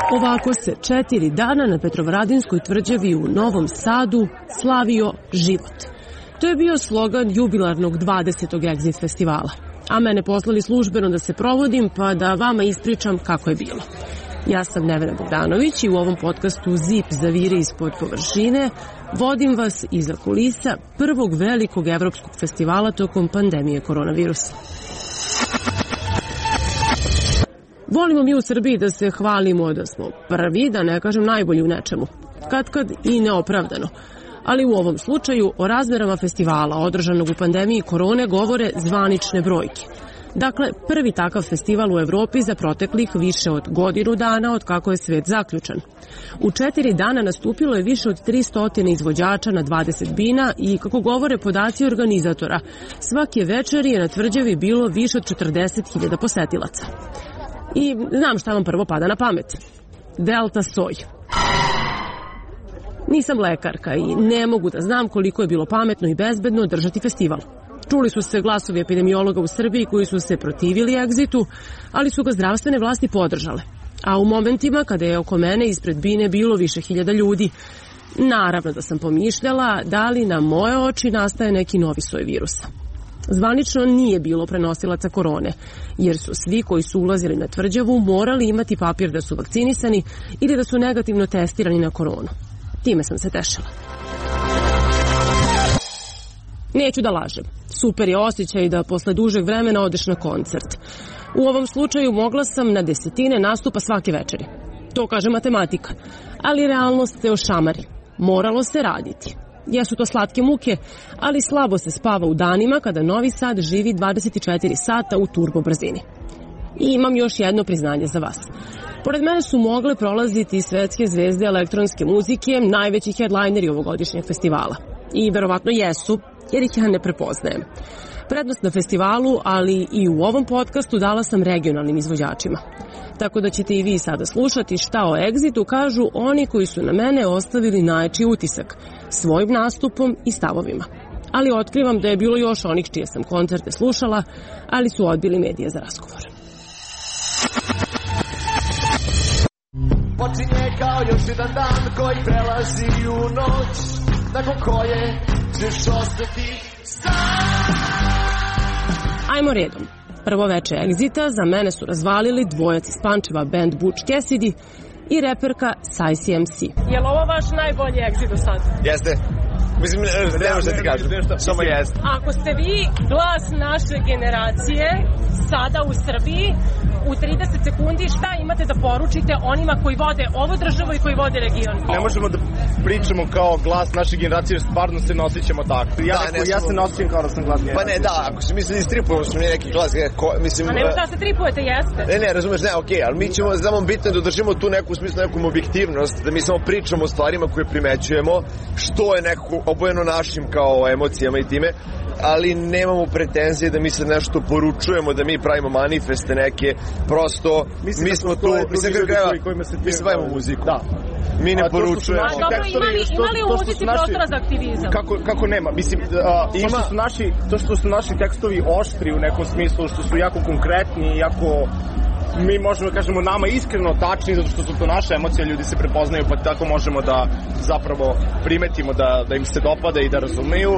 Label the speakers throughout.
Speaker 1: Ovako se 4 dana na Petrovaradinskoj tvrđavi u Novom Sadu slavio život. To je bio slogan jubilarnog 20. Exit festivala. A mene poslali službeno da se provodim pa da vama ispričam kako je bilo. Ja sam Nevena Bogdanović i u ovom podcastu Zip zavire ispod površine vodim vas iza kulisa prvog velikog evropskog festivala tokom pandemije koronavirusa. Volimo mi u Srbiji da se hvalimo da smo prvi, da ne kažem najbolji u nečemu. Katkad i neopravdano. Ali u ovom slučaju o razmerama festivala održanog u pandemiji korone govore zvanične brojke. Dakle, prvi takav festival u Evropi za proteklih više od godinu dana od kako je svet zaključan. U 4 dana nastupilo je više od 300 izvođača na 20 bina i, kako govore podaci organizatora, svake večeri je na tvrđavi bilo više od 40.000 posetilaca. I znam šta vam prvo pada na pamet. Delta soj. Nisam lekarka i ne mogu da znam koliko je bilo pametno i bezbedno držati festival. Čuli su se glasovi epidemiologa u Srbiji koji su se protivili egzitu, ali su ga zdravstvene vlasti podržale. A u momentima kada je oko mene ispred bine bilo više hiljada ljudi, naravno da sam pomišljala da li na moje oči nastaje neki novi soj virusa. Zvanično nije bilo prenosilaca korone, jer su svi koji su ulazili na tvrđavu morali imati papir da su vakcinisani ili da su negativno testirani na koronu. Time sam se tešila. Neću da lažem. Super je osjećaj da posle dužeg vremena odeš na koncert. U ovom slučaju mogla sam na desetine nastupa svake večeri. To kaže matematika. Ali realnost se ošamari. Moralo se raditi. Jesu to slatke muke, ali slabo se spava u danima kada Novi Sad živi 24 sata u turbo brzini. I imam još jedno priznanje za vas. Pored mene su mogle prolaziti svetske zvezde elektronske muzike, najveći headlineri ovogodišnjeg festivala. I verovatno jesu, jer ih ja ne prepoznajem. Prednost na festivalu, ali i u ovom podcastu dala sam regionalnim izvođačima. Tako da ćete i vi sada slušati šta o Exitu kažu oni koji su na mene ostavili najjači utisak, svojim nastupom i stavovima. Ali otkrivam da je bilo još onih čije sam koncerte slušala, ali su odbili medije za razgovor.
Speaker 2: Počinje kao još jedan dan koji prelazi u noć, nakon koje ćeš ostati sam.
Speaker 1: Ajmo redom. Prvo veče Exita za mene su razvalili dvojac iz Pančeva band Butch Cassidy i reperka Size MC. Je li ovo vaš najbolji Exit do sad?
Speaker 3: Jeste. Mislim, ne možda ti kažem, samo jeste.
Speaker 1: Ako ste vi glas naše generacije sada u Srbiji, u 30 sekundi šta imate da poručite onima koji vode ovu državu i koji vode region?
Speaker 4: Ne možemo da pričamo kao glas naše generacije, jer stvarno se ne osjećamo tako. Ja se ne osjećam kao da sam glas generacije.
Speaker 3: Pa ne, da, ako se misli da istripujemo smo neki glas, mislim...
Speaker 1: A nema šta se tripujete, jeste?
Speaker 3: Ne, razumeš, ne, okej, ali mi ćemo, znamo, bitno da držimo tu neku smislu, nekom objektivnost, da mi samo pričamo o stvarima koje primećujemo, što je nekako obojeno našim kao emocijama i time, ali nemamo pretenzije da mi se nešto poručujemo, da mi pravimo manifeste neke, prosto, mi smo tu, mi se bavimo muziku.
Speaker 4: Da.
Speaker 3: Mi ne poručujemo.
Speaker 1: Imali u muzici prostora za aktivizam?
Speaker 4: Kako nema? Mislim, to što su naši tekstovi oštri u nekom smislu, što su jako konkretni, jako... Mi možemo da kažemo nama iskreno tačni, zato što su to naše emocije, ljudi se prepoznaju, pa tako možemo da zapravo primetimo da im se dopada i da razumeju.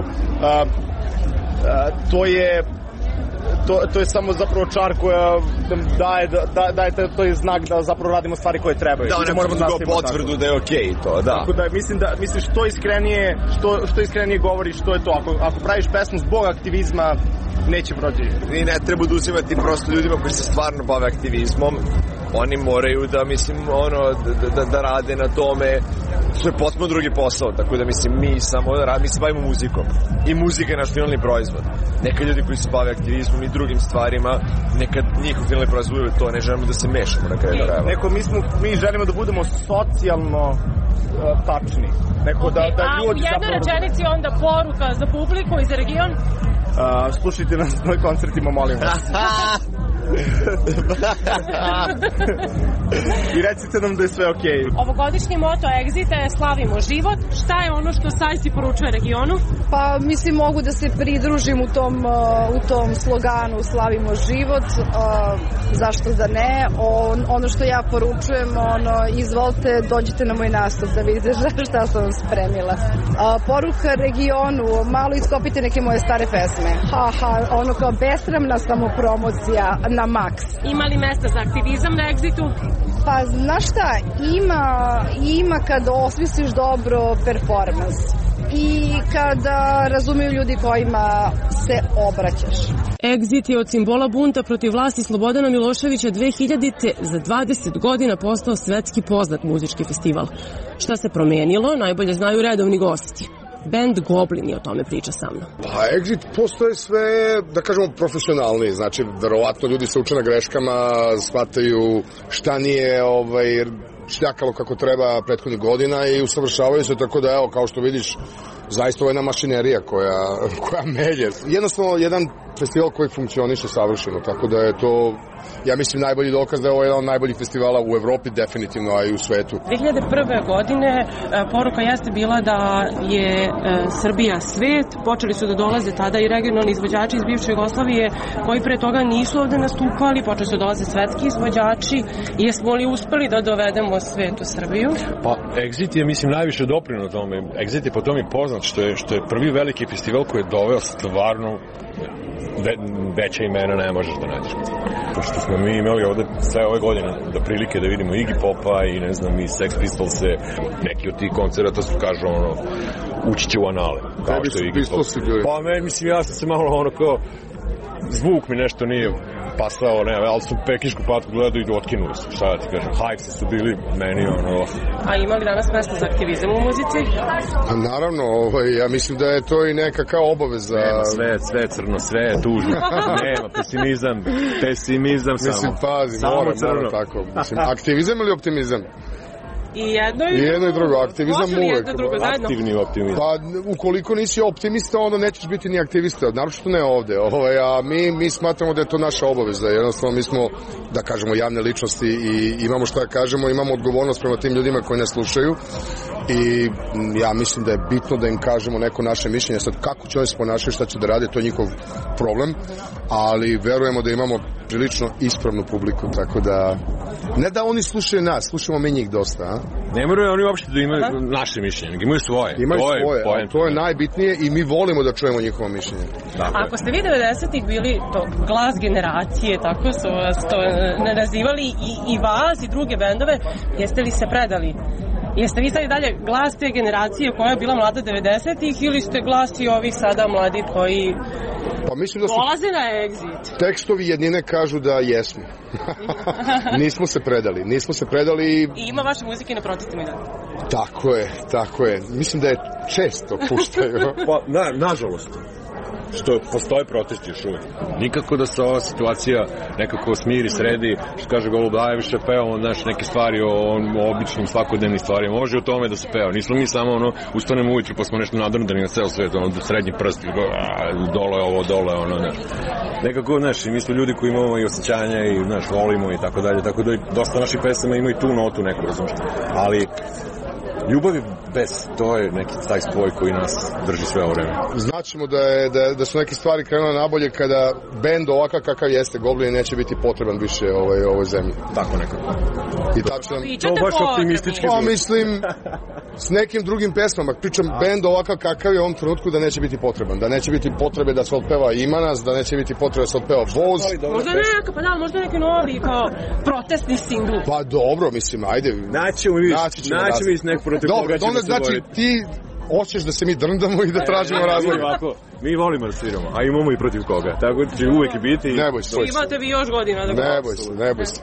Speaker 4: To je samo zapravo čar koja nam daje to je znak da zapravo radimo stvari koje trebaju.
Speaker 3: Da, ne moramo da potvrdu da je okej to, da.
Speaker 4: Tako da mislim što iskrenije govoriš, što je to. Ako praviš pesmu zbog aktivizma, neće proći.
Speaker 3: I ne treba da uzimati prosto ljudima koji se stvarno bave aktivizmom. Oni moraju da, mislim, da rade na tome. To je potpuno drugi posao, tako da, mislim, mi se bavimo muzikom. I muzika je naš finalni proizvod. Neka ljudi koji se bave aktivizmom i drugim stvarima, nekad njihov finalni proizvod je to, ne želimo da se mešamo na kraju krajeva.
Speaker 4: Mi želimo da budemo socijalno tačni.
Speaker 1: A u jednoj rečenici onda poruka za publiku i za region?
Speaker 4: Slušajte nas na koncertima, molim vas. I recite nam da je sve okej.
Speaker 1: Ovogodišnji moto Exita je Slavimo život. Šta je ono što Sajs poručuje regionu?
Speaker 5: Pa mislim mogu da se pridružim u tom sloganu Slavimo život. Zašto da ne? Ono što ja poručujem, izvolite, dođite na moj nastup da vidite šta sam vam spremila. Poruka regionu, malo iskopite neke moje stare pesme. Ono kao besramna samopromocija na maks.
Speaker 1: Ima li mesta za aktivizam na Exitu?
Speaker 5: Pa znaš šta, ima kad osmisliš dobro performans i kada razumeju ljudi kojima se obraćaš.
Speaker 1: Exit je od simbola bunta protiv vlasti Slobodana Miloševića 2000. za 20 godina postao svetski poznat muzički festival. Šta se promenilo, najbolje znaju redovni gosti. Band Goblin o tome priča sa mnom.
Speaker 6: Pa Exit postoje sve, da kažemo, profesionalni. Znači, verovatno ljudi se uče na greškama, shvataju šta nije šljakalo kako treba prethodnih godina i usavršavaju se, tako da, evo, kao što vidiš, zaista ovo je jedna mašinerija koja melje. Jednostavno, jedan festival koji funkcioniše savršeno, tako da je to, ja mislim, najbolji dokaz da je ovo jedan od najboljih festivala u Evropi, definitivno, a i u svetu.
Speaker 1: 2001. godine poruka jeste bila da je Srbija svet. Počeli su da dolaze tada i regionalni izvođači iz bivše Jugoslavije koji pre toga nisu ovde nastupali, počeli su da dolaze svetski izvođači. Jesmo li uspeli da dovedemo svet u Srbiju?
Speaker 7: Pa Exit je, mislim, najviše doprinuo tome. Exit je po tome poznat što je prvi veliki festival koji je doveo stvarno veća imena ne možeš da nađeš. Pošto smo mi imali ovde sve ove godine da prilike da vidimo Iggy Popa i ne znam i Sex Pistolse, neki od tih koncerata su kažu ući će u anale. Kao što je Iggy Pop. Pa mislim ja sam se malo kao zvuk mi nešto nije pasao, ali su pekišku patku gledao i otkinuli su, šta ja ti kažem, Hivesi su bili meni
Speaker 1: A ima li danas mesta za aktivizam u muzici?
Speaker 6: Pa naravno, ja mislim da je to i neka kao obaveza.
Speaker 7: Nema, sve je crno, sve je tužno, nema, pesimizam samo.
Speaker 6: Mislim, pazi, moram tako. Mislim, aktivizam ili optimizam?
Speaker 1: I jedno i drugo,
Speaker 6: aktivizam uvek.
Speaker 7: Aktivni optimizam.
Speaker 6: Pa ukoliko nisi optimista, onda nećeš biti ni aktivista, naročito ne ovde. A mi smatramo da je to naša obaveza. Jednostavno mi smo, da kažemo, javne ličnosti i imamo šta da kažemo, imamo odgovornost prema tim ljudima koji nas slušaju i ja mislim da je bitno da im kažemo neko naše mišljenje. Sad kako će oni se ponašati, šta će da rade, to je njihov problem, ali verujemo da imamo prilično ispravnu publiku, tako da ne da oni slušaju nas, slušamo mi njih dosta, a?
Speaker 7: Ne moraju oni uopšte da imaju naše mišljenje, imaju svoje.
Speaker 6: Imaju svoje, to je najbitnije i mi volimo da čujemo njihovo mišljenje.
Speaker 1: Ako ste vi 90-ih bili to glas generacije, tako su vas to nazivali i vas i druge bendove, jeste li se predali? Jeste vi sad i dalje glas te generacije koja je bila mlada 90-ih ili ste glas i ovih sada mladi koji dolaze na Exit?
Speaker 6: Tekstovi jednine kažu da jesmo. Nismo se predali.
Speaker 1: I ima vaše muzike na protestima i da?
Speaker 6: Tako je. Mislim da je često puštaju.
Speaker 7: Pa, nažalost. Što postoje protesti još uvijek. Nikako da se ova situacija nekako smiri, sredi, što kaže Golub, daje više peo, neke stvari o običnim svakodnevnim stvarima. Može o tome da se peo. Nismo mi samo ustanemo ujutru pa smo nešto nadrndani na ceo svet, srednji prst, dole ovo, dole ono, nekako, mi smo ljudi koji imamo i osjećanja i, volimo i tako dalje, tako da dosta naših pesama ima i tu notu neku, razumiješ. Ali ljubav je bez, to je neki taj spoj koji nas drži sve ovo vreme.
Speaker 6: Znaćemo da su neke stvari krenule nabolje kada bend ovakav kakav jeste Goblin neće biti potreban više ovoj zemlji.
Speaker 7: Tako nekako.
Speaker 6: I tačno.
Speaker 7: To baš optimistički.
Speaker 6: Pa mislim, s nekim drugim pesmama. Pričam bend ovakav kakav je u ovom trenutku da neće biti potreban. Da neće biti potrebe da se otpeva Ima nas, da neće biti potrebe da se otpeva Voz.
Speaker 1: Možda neki novi kao protestni singl.
Speaker 6: Pa dobro, mislim, ajde.
Speaker 7: Naćemo mi nek protiv koga ćemo se boriti.
Speaker 6: Znači ti hoćeš da se mi drndamo i da tražimo razvoj.
Speaker 7: Mi volimo da sviramo, a imamo i protiv koga. Tako će uvek biti.
Speaker 6: Ne boj se.
Speaker 1: Imate vi još godina da
Speaker 6: ne boj se.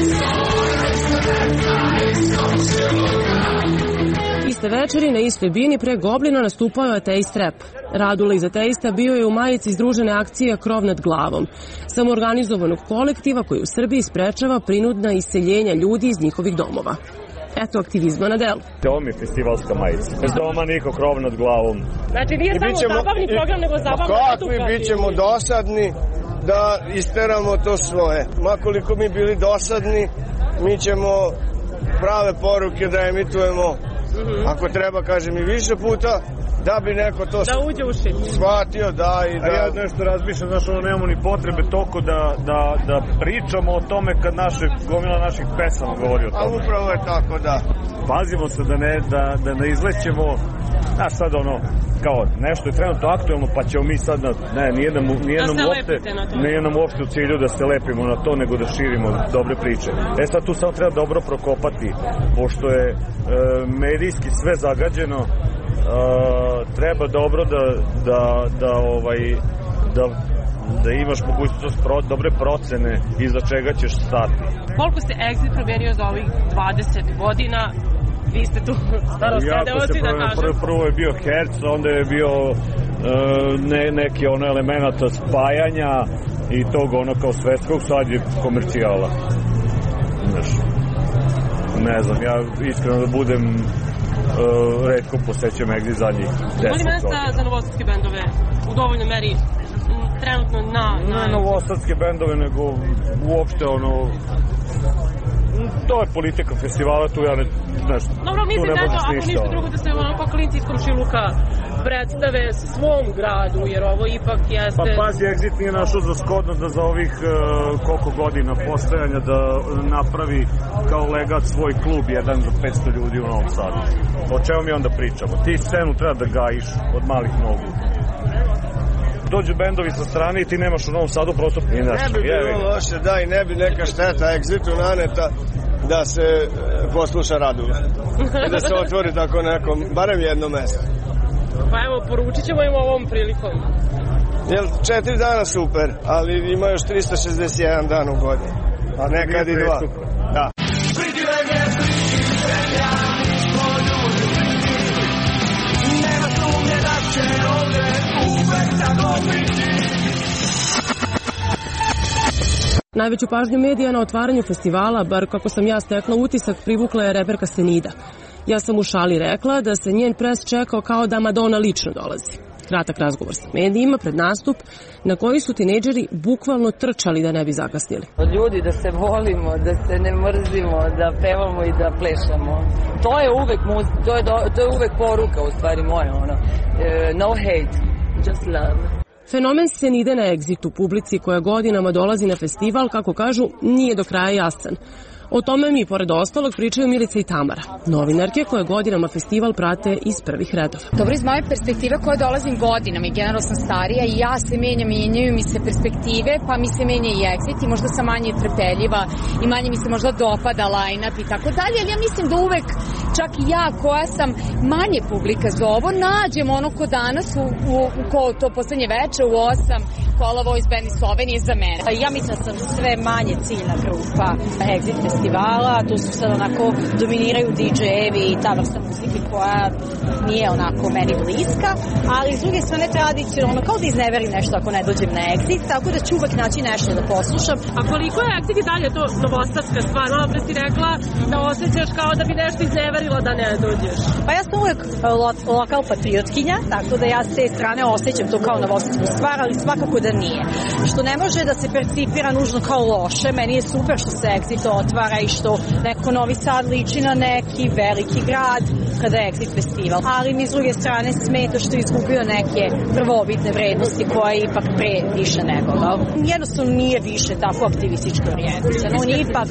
Speaker 1: Iste večeri na istoj bini pre Goblina nastupao je Ateist Rap. Radula iz Ateista bio je u majici združene akcije Krov nad glavom, samoorganizovanog kolektiva koji u Srbiji sprečava prinudna iseljenja ljudi iz njihovih domova. Eto aktivizma na delu.
Speaker 8: Ovo mi je festivalska majica. Bez doma niko, krov nad glavom.
Speaker 1: Znači nije samo zabavni program, nego zabavna edukacija.
Speaker 9: Kakvi, bit ćemo dosadni, da isteramo to svoje. Makoliko mi bili dosadni, mi ćemo prave poruke da emitujemo, ako treba, kažem, i više puta, da bi neko to
Speaker 1: da uđe u šit
Speaker 9: shvatio, da i da...
Speaker 8: A ja nešto razmišljam, znaš, ono, nemamo ni potrebe toliko da pričamo o tome kad gomila naših pesama govori o tome.
Speaker 9: A upravo je tako, da.
Speaker 8: Pazimo se da ne izlećemo, znaš, sad ono, kao nešto je trenutno aktuelno, pa ćemo mi sad nije nam uopšte u cilju da se lepimo na to, nego da širimo dobre priče. Sad tu samo treba dobro prokopati, pošto je medijski sve zagađeno, treba dobro da imaš mogućnost dobre procene iza čega ćeš stati.
Speaker 1: Koliko se Exit promenio za ovih 20 godina? Vi ste tu starosedeoci da kažem.
Speaker 8: Prvo je bio herc, onda je bio neki elemenata spajanja i tog kao svetskog, sad je komercijala. Ne znam, ja iskreno da budem retko posećam Exit zadnjih 10 godina.
Speaker 1: Ima li mesta za novosadske bendove u dovoljnoj meri trenutno
Speaker 8: ne novosadske bendove, nego uopšte to je politika festivala, tu ja
Speaker 1: dobro, mislim da je to, ako ništa drugo, da se kao klinci iz komšiluka predstave svom gradu, jer ovo ipak jeste...
Speaker 8: Pa pazi, Exit nije našao za shodno da za ovih koliko godina postojanja da napravi kao legat svoj klub jedan za 500 ljudi u Novom Sadu. O čemu mi onda pričamo? Ti scenu treba da gajiš od malih nogu. Dođu bendovi sa strane i ti nemaš u Novom Sadu prostor.
Speaker 9: Ne bi bilo loše, da, i ne bi neka šteta Exitu naneta da se posluša Radula. I da se otvori tako nekom, barem jedno mesto.
Speaker 1: Pa evo, poručit ćemo im ovom prilikom.
Speaker 9: 4 dana super, ali ima još 361 dan u godini. A nekad i 2. Da.
Speaker 2: Nema sumnje da će ovde uvek tako biti.
Speaker 1: Najveću pažnju medija na otvaranju festivala, bar kako sam ja stekla utisak, privukla je reperka Stenida. Ja sam u šali rekla da se njen pres čekao kao da Madonna lično dolazi. Kratak razgovor sa medijima pred nastup na koji su tinejdžeri bukvalno trčali da ne bi zakasnili.
Speaker 10: Ljudi, da se volimo, da se ne mrzimo, da pevamo i da plešamo. To je uvek to je uvek poruka, u stvari moja, no hate, just love.
Speaker 1: Fenomen Stenide na Exitu, publici koja godinama dolazi na festival, kako kažu, nije do kraja jasan. O tome mi, pored ostalog, pričaju Milica i Tamara, novinarke koje godinama festival prate iz prvih redova.
Speaker 11: Dobro, iz moje perspektive koje dolazim godinama i generalno sam starija i ja se menjaju mi se perspektive, pa mi se menja i Exit i možda sam manje trpeljiva i manje mi se možda dopada line-up i tako dalje, ali ja mislim da uvek, čak i ja koja sam manje publika za ovo, nađem ono ko danas ko to poslednje veče u 8 Kola Voice Band iz Slovenije za mene. Ja mislim da sam sve manje ciljna grupa Exit festivala, tu su sad onako dominiraju DJ-evi i ta vrsta muzike koja nije onako meni bliska, ali s druge strane tradicionalno, kao da izneverim nešto ako ne dođem na Exit, tako da ću uvek naći nešto da poslušam.
Speaker 1: A koliko je Exit i dalje to novosadska stvar? Malo pre si rekla da osjećaš kao da bi nešto izneverila da ne dođeš.
Speaker 11: Pa ja sam uvek lokal patriotkinja, tako da ja s te strane osjećam to kao novosadsku stvar, ali svakako da nije. Što ne može da se percipira nužno kao loše, meni je super što se Exit otvara i što neko Novi Sad liči na neki veliki grad kada je Exit festival. Ali mi s druge strane smeta što je izgubio neke prvobitne vrednosti koje je ipak pre više nego. Jednostavno nije više tako aktivistički orijentisan. On je ipak,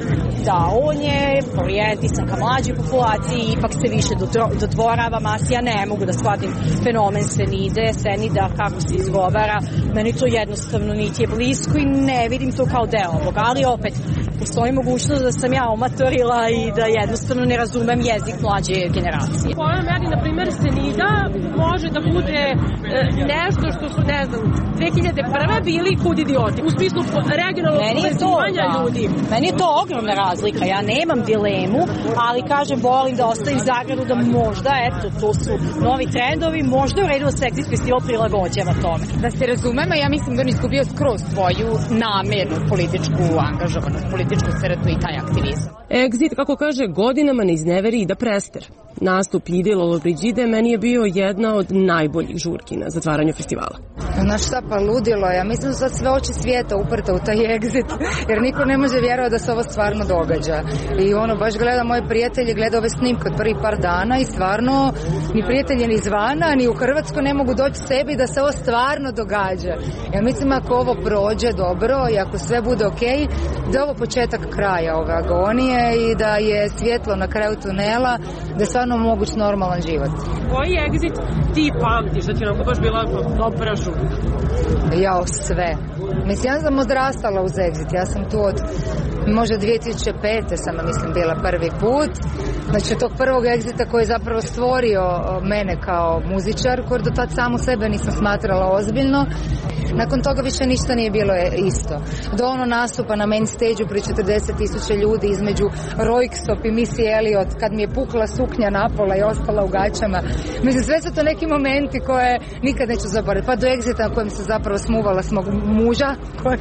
Speaker 11: on je orijentisan ka mlađoj populaciji i ipak se više dodvorava masi. Ja ne mogu da shvatim fenomen Stenida, kako se izgovara. Meni to jednostavno niti je blisko i ne vidim to kao deo ovoga, ali opet postoji mogućnost da sam ja omatorila i da jednostavno ne razumem jezik mlađe generacije.
Speaker 1: Po ovoj meri, na primjer, Stenida može da bude nešto što su, ne znam, 2001. bili kud idioti, u smislu regionalnog povezivanja ljudi.
Speaker 11: Meni je to ogromna razlika, ja nemam dilemu, ali kažem, volim da ostavim zagradu da možda, to su novi trendovi, možda u redu da se Exit festival prilagođava tome.
Speaker 12: Da se razumemo, ja mislim da on izgubio skroz svoju namernu političku angažovanost, političku srtu i taj aktivizam.
Speaker 1: Exit, kako kaže, godinama ne izneveri i da prester. Nastup Ide Lollobrigide meni je bio jedna od najboljih žurki na zatvaranju festivala.
Speaker 13: Znaš šta, pa ludilo, ja mislim da su sad sve oči svijeta uprta u taj Exit, jer niko ne može vjerovati da se ovo stvarno događa. I baš gleda moje prijatelje, gleda ove snimke od prvih par dana i stvarno ni prijatelji ni izvana, ni u Hrvatskoj ne mogu doći sebi da se ovo stvarno događa. Ja mislim ako ovo prođe dobro i ako sve bude okej, da je ovo početak kraja ove agonije i da je svjetlo na kraju tunela, da je stvarno moguć normalan život.
Speaker 1: Koji Exit ti pamtiš, da ti onako baš bila dobra žurka?
Speaker 13: Jao, sve. Mislim, ja sam odrastala uz Exit, ja sam tu od možda 2005. sam, mislim, bila prvi put. Znači, tog prvog Exita koji je zapravo stvorio mene kao muzičar, koji do tad samu sebe nisam smatrala ozbiljno. Nakon toga više ništa nije bilo isto. Do nastupa na main stage-u pri 40.000 ljudi između Röyksopp i Missy Elliott, kad mi je pukla suknja napola i ostala u gaćama. Mislim, sve su to neki momenti koje nikad neću zaboraviti. Pa do Exita na kojem se zapravo smuvala s mog muža,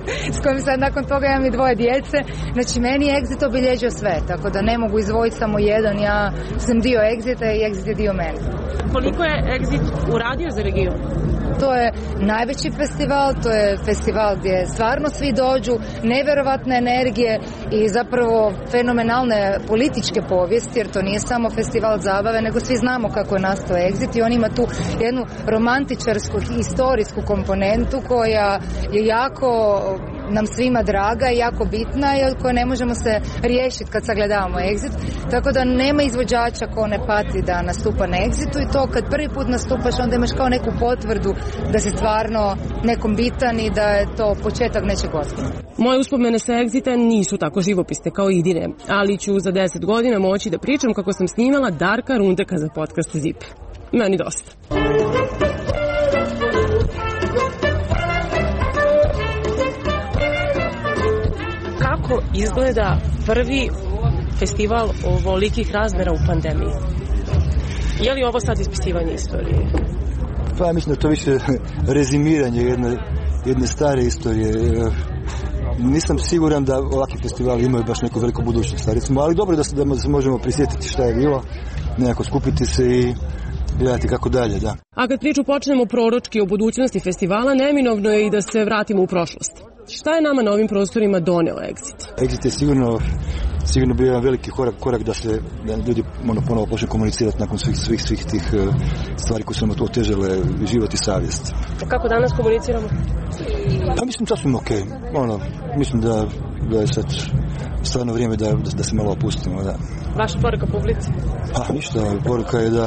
Speaker 13: s kojim sad nakon toga imam i 2 djece. Znači, meni je Exit obilježio sve, tako da ne mogu izdvojiti samo jedan. Ja sam dio Exita i Exit je dio mene.
Speaker 1: Koliko je Exit uradio za region?
Speaker 13: To je najveći festival, to je festival gdje stvarno svi dođu, nevjerovatne energije i zapravo fenomenalne političke povijesti, jer to nije samo festival zabave, nego svi znamo kako je nastao Exit i on ima tu jednu romantičarsku, historijsku komponentu koja je jako nam svima draga i jako bitna i od koje ne možemo se riješiti kad sagledavamo Exit. Tako da nema izvođača ko ne pati da nastupa na Exitu i to kad prvi put nastupaš onda imaš kao neku potvrdu da si stvarno nekom bitan i da je to početak nečeg osnovnog.
Speaker 1: Moje uspomene sa Exita nisu tako živopisne kao Idine, ali ću za 10 godina moći da pričam kako sam snimala Darka Rundeka za podcast ZIP. Meni dosta. Kako izgleda prvi festival ovolikih razmjera u pandemiji? Je li ovo sad ispisivanje istorije?
Speaker 14: Pa ja mislim da to više rezimiranje jedne stare istorije. Nisam siguran da ovakvi festivali imaju baš neku veliku budućnost, recimo, ali dobro da se možemo prisjetiti šta je bilo, nekako skupiti se i gledati kako dalje, da.
Speaker 1: A kad priču počnemo proročki o budućnosti festivala, neminovno je i da se vratimo u prošlost. Šta je nama na ovim prostorima doneo Exit?
Speaker 14: Exit je sigurno bio jedan veliki korak da ljudi ponovo počne komunicirati nakon svih tih stvari koje su nam otežale život i savjest.
Speaker 1: Kako danas komuniciramo?
Speaker 14: Pa mislim sasvim okej. Mislim da je sad stvarno vrijeme da se malo opustimo. Da.
Speaker 1: Vaša poruka publici?
Speaker 14: Pa ništa, poruka je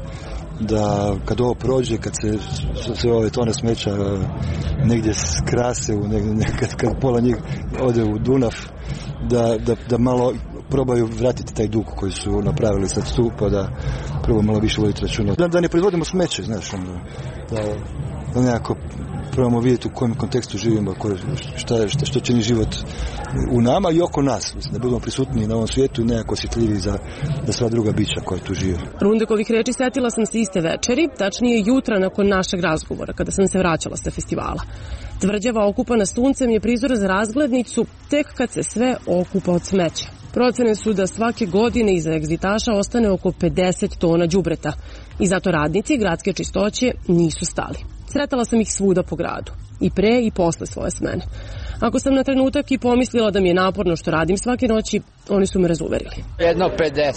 Speaker 14: da kad ovo prođe, kad se ove tone smeća negdje skrase, kad pola njih ode u Dunav, da malo probaju vratiti taj dug koji su napravili sad tu, pa da probaju malo više voditi računa. Da ne proizvodimo smeće, znaš, da nekako probamo vidjeti u kojem kontekstu živimo, što čini život u nama i oko nas, mislim, da budemo prisutni na ovom svijetu i nekako osjetljiviji za sva druga bića koja tu žive.
Speaker 1: Rundekovih reči setila sam se iste večeri, tačnije jutra nakon našeg razgovora, kada sam se vraćala sa festivala. Tvrđava okupana suncem je prizor za razglednicu tek kad se sve okupa od smeća. Procene su da svake godine iza egzitaša ostane oko 50 tona đubreta i zato radnici gradske čistoće nisu stali. Sretala sam ih svuda po gradu, i pre i posle svoje smene. Ako sam na trenutak i pomislila da mi je naporno što radim svake noći, oni su me razuverili.
Speaker 15: Jedno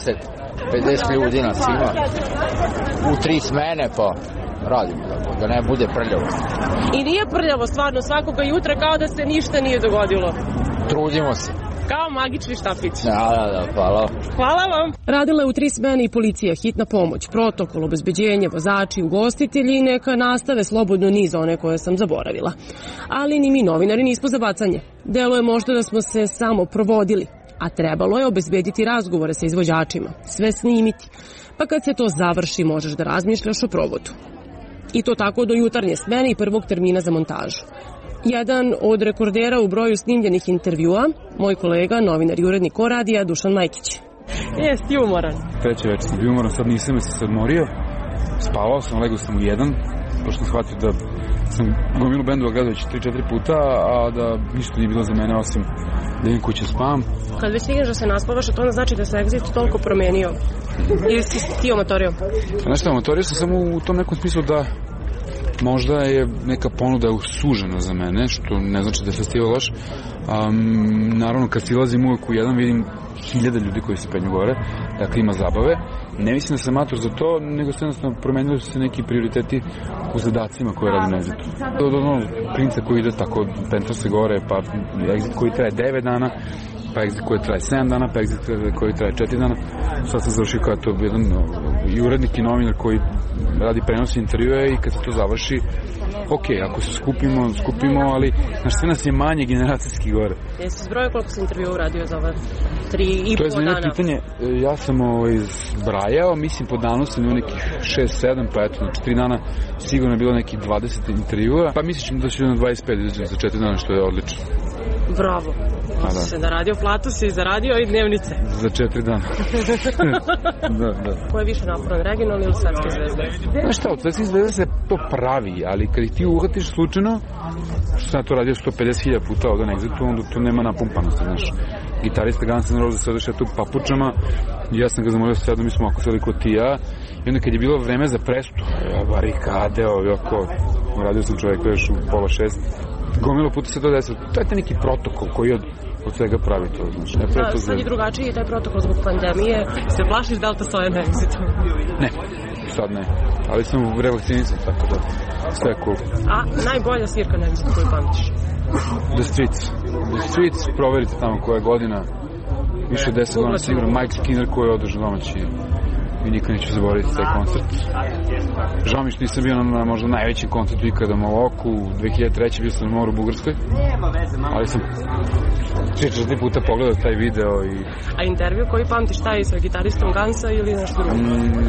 Speaker 15: 50 ljudi nas ima, u 3 smene pa radimo da ne bude prljavo.
Speaker 1: I nije prljavo stvarno svakoga jutra kao da se ništa nije dogodilo.
Speaker 15: Trudimo se.
Speaker 1: Kao magični štapić.
Speaker 15: Da, hvala.
Speaker 1: Hvala vam. Radila je u 3 smene i policija, hitna pomoć, protokol, obezbeđenje, vozači, ugostitelji i neka nastave slobodno niz one koje sam zaboravila. Ali ni mi novinari nismo za bacanje. Delo je možda da smo se samo provodili, a trebalo je obezbediti razgovore sa izvođačima, sve snimiti. Pa kad se to završi možeš da razmišljaš o provodu. I to tako do jutarnje smene i prvog termina za montažu. Jedan od rekordera u broju snimljenih intervjua, moj kolega, novinar i urednik Ko-radija, Dušan Majkić. Jesi umoran?
Speaker 16: Treći večer sam bio umoran, sad nisam, jer sam se odmorio. Spavao sam, legao sam u 1, pošto sam shvatio da sam gomilu bendova gledao već 3-4 puta, a da ništa nije bilo za mene osim da idem kuće spavam.
Speaker 1: Kad već stigneš da se naspavaš, to onda znači da se Exit toliko promenio. Ili si ti omatorio?
Speaker 16: Znaš šta, omatorio sam samo u tom nekom smislu da možda je neka ponuda sužena za mene, što ne znači da je festival loš. Naravno, kad silazim uvek u jedan, vidim 1000 ljudi koji se penju gore, dakle ima zabave. Ne mislim da sam amator za to, nego se jednostavno promenili su se neki prioriteti u zadacima koje radim na Exitu. Od onog Princa koji ide tako, pentra se gore, pa Exit koji traje 9 dana, pa Exit koji traje 7 dana, pa Exit koji traje 4 dana. Sad sam završio kao to jedan i urednik i novinar koji radi prenosi intervjue i kad se to završi, ok, ako se skupimo, ali znaš, sve nas je manje generacijski gore.
Speaker 1: Jesi zbrojio koliko si intervjua uradio za ove 3,5 dana?
Speaker 16: To je zanimljivo pitanje. Ja sam zbrajao, mislim po danu sam imao nekih 6-7, pa eto, znači 3 dana sigurno je bilo nekih 20 intervjua, pa mislim da će na 25 za 4 dana, što je odlično.
Speaker 1: Bravo. Da. Se zaradio platu, si zaradio i dnevnice.
Speaker 16: Za 4 dana. Da.
Speaker 1: Ko je više naporan, regionalni ili svetske zvezde?
Speaker 16: Znaš šta, od svetskih zvezde se to pravi, ali kad ih ti uhvatiš slučajno, što sam to radio 150.000 puta ovdje na Exitu, onda to nema napumpanosti, znaš. Gitarista Guns N' Roses sada šeta u papučama, i ja sam ga zamolio sada, mi smo ako seli kod ti ja, i onda kad je bilo vreme za prestu, barikade, ovako, radio sam čovjeka još u 5:30, gomilo puta se to desilo. To je taj neki protokol koji od svega pravi to, znači.
Speaker 1: Sad je drugačiji taj protokol zbog pandemije. Se plašiš da li to stoje na Exitu?
Speaker 16: Ne, sad ne. Ali sam revakcinisan, tako da sve je cool.
Speaker 1: A najbolja svirka na Exitu koju pamtiš?
Speaker 16: The Streets, proverite tamo koja je godina. Više od 10 godina sigurno. Mike Skinner koji je održao domaći. I nikad neću zaboraviti taj koncert. Žao mi što nisam bio na možda najvećem koncertu ikada u Maloku. 2003. bio sam na moru u Bugarskoj. Ali sam 3-4 puta pogledao taj video.
Speaker 1: A intervju koji pamtiš, taj sa gitaristom Gansa ili nešto drugo?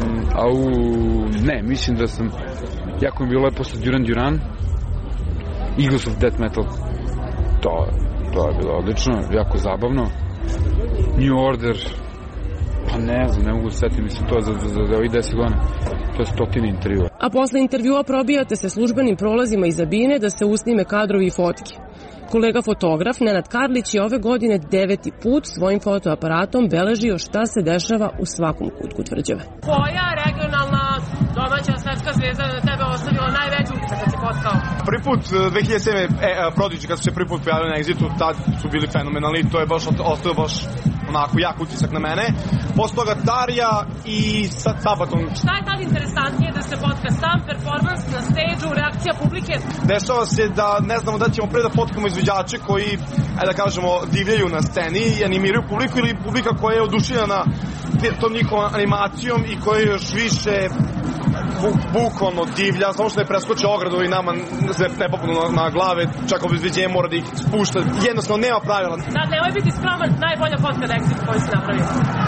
Speaker 16: Ne, mislim da sam... Jako mi bilo lepo sa Duran Duran. Eagles of Death Metal. To je bilo odlično, jako zabavno. New Order... Pa ne mogu setiti, mislim to za ovih 10 godina, to je 100 intervjua.
Speaker 1: A posle intervjua probijate se službenim prolazima iza bine da se usnime kadrovi i fotke. Kolega fotograf Nenad Karlić je ove godine 9. put svojim fotoaparatom beležio šta se dešava u svakom kutku Tvrđave. Koja regionalna domaća svetska zvezda na tebe ostavila najveći utisak kad si potkao?
Speaker 4: Prvi put 2007. Prodigy kad su se prvi put pojavili na Exitu, tad su bili fenomenalni, to je baš ostao baš onako jak utisak na mene. Posle toga Darija i sad Sabaton.
Speaker 1: Šta je tad interesantnije da se potka sam performans na stage-u, reakcija publike?
Speaker 4: Dešava se da ne znamo da ćemo pre da potkamo izvođače koji, da kažemo, divljaju na sceni i animiraju publiku ili publika koja je oduševljena tom njihovom animacijom i koja je još više bukvalno divlja, samo što ne preskoče ogradu i nama se ne popunu na glave, čak obezbeđenje mora da ih spušta. Jednostavno nema pravila.
Speaker 1: Da, nemoj biti skroman, najbolja fotka da Exit koju si napravio.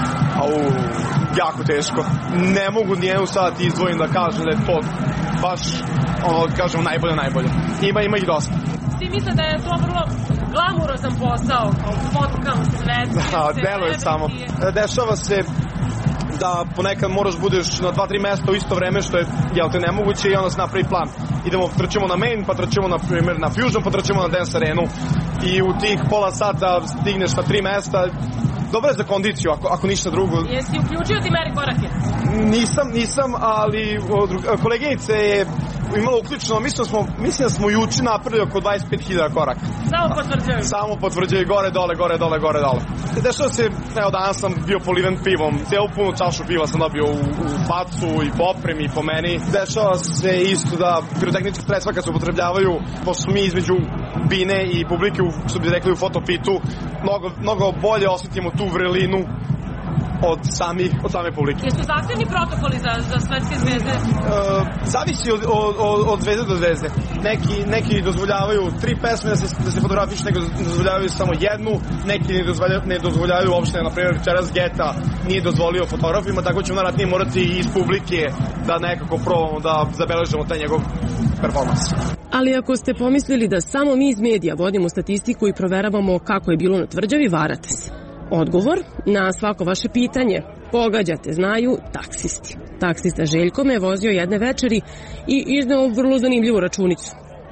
Speaker 4: Jako teško. Ne mogu nijednu sad izdvojim da kažem da je to baš, kažemo, najbolje. Ima ih dosta.
Speaker 1: Svi misle da je to vrlo glamurozan posao, kao fotkam svetske.
Speaker 4: Da, deluje samo. Dešava se da ponekad moraš budeš na 2-3 mesta u isto vreme, što je, te nemoguće, i onda se napravi plan. Trčemo na main, pa trčemo na primjer na Fusion, pa trčemo na Dance Arenu i u tih pola sata stigneš na 3 mesta. Dobro je za kondiciju, ako ništa drugo.
Speaker 1: Jesi uključio ti meri korake?
Speaker 4: Nisam, ali koleginica je imala uključeno, mislim da smo juče napravili oko 25.000 koraka. Samo potvrđaju gore, dole. Dešava se, danas sam bio poliven pivom, cijelu punu čašu piva sam dobio u facu i po opremi i po meni. Dešava se isto da pirotehnička sredstva kad se upotrebljavaju, pošto mi između bine i publike, što bi rekli u fotopitu, mnogo bolje osjetimo tu vrelinu od same publike.
Speaker 1: Jesu zahtevni protokoli za svetske zvezde?
Speaker 4: Zavisi od zvezde do zvezde. Neki dozvoljavaju 3 pesme da se fotografiš, neki dozvoljavaju samo jednu, neki ne dozvoljavaju uopšte. Na primjer, večeras Geta nije dozvolio fotografima, tako ćemo naravno morati iz publike da nekako probamo da zabeležemo taj njegov performans.
Speaker 1: Ali ako ste pomislili da samo mi iz medija vodimo statistiku i proveravamo kako je bilo na Tvrđavi, varate se. Odgovor na svako vaše pitanje pogađate, znaju taksisti. Taksista Željko me vozio jedne večeri i izneo vrlo zanimljivu računicu.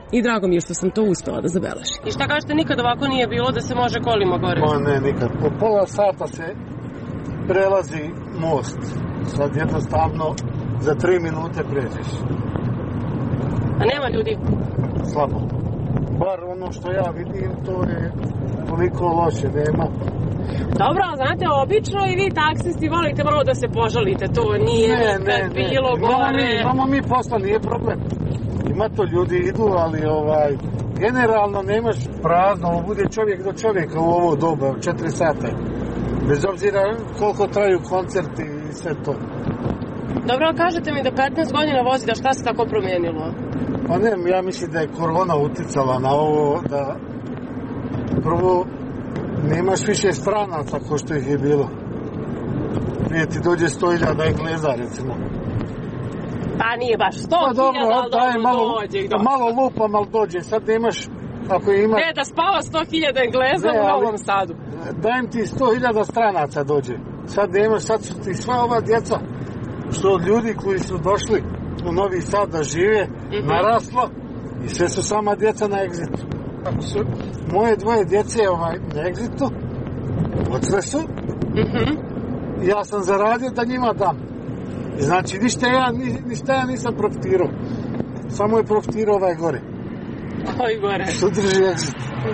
Speaker 1: I drago mi je što sam to uspela da zabeležim. I šta kažete, nikad ovako nije bilo da se može kolima gore?
Speaker 17: Ne, nikad. Po pola sata se prelazi most. Sad jednostavno za 3 minute pređeš.
Speaker 1: A nema ljudi?
Speaker 17: Slabo. Bar ono što ja vidim, to je toliko loše, nema.
Speaker 1: Dobro, ali znate, obično i vi taksisti volite malo da se požalite, to nije nikad bilo gore.
Speaker 17: Imamo mi posla, nije problem. Ima to, ljudi idu, ali generalno nemaš prazno, bude čovjek do čovjeka u ovo doba, 4 sata. Bez obzira koliko traju koncerti i sve to.
Speaker 1: Dobro, kažete mi da 15 godina vozite, šta se tako promijenilo?
Speaker 17: Pa ne, ja mislim da je korona uticala na ovo, da prvo nemaš više stranaca ko što ih je bilo. Prije ti dođe 100.000 Engleza, recimo.
Speaker 1: Pa nije baš 100.000, ali dođe.
Speaker 17: Malo lupam, ali dođe. Sad nemaš, ako ima...
Speaker 1: Ne, da spava 100.000 Engleza u Novom Sadu.
Speaker 17: Dajem ti 100.000 stranaca dođe. Sad nemaš, sad su ti sva ova djeca, što od ljudi koji su došli u Novi Sad da žive, naraslo i sve su sama djeca na egzitu. Ako su moje 2 djece na egzitu, odsve su, ja sam zaradio da njima dam. I znači, ništa ja nisam profitirao. Samo je profitirao ovaj gore.
Speaker 1: Ovaj gore.
Speaker 17: Što drži egzit.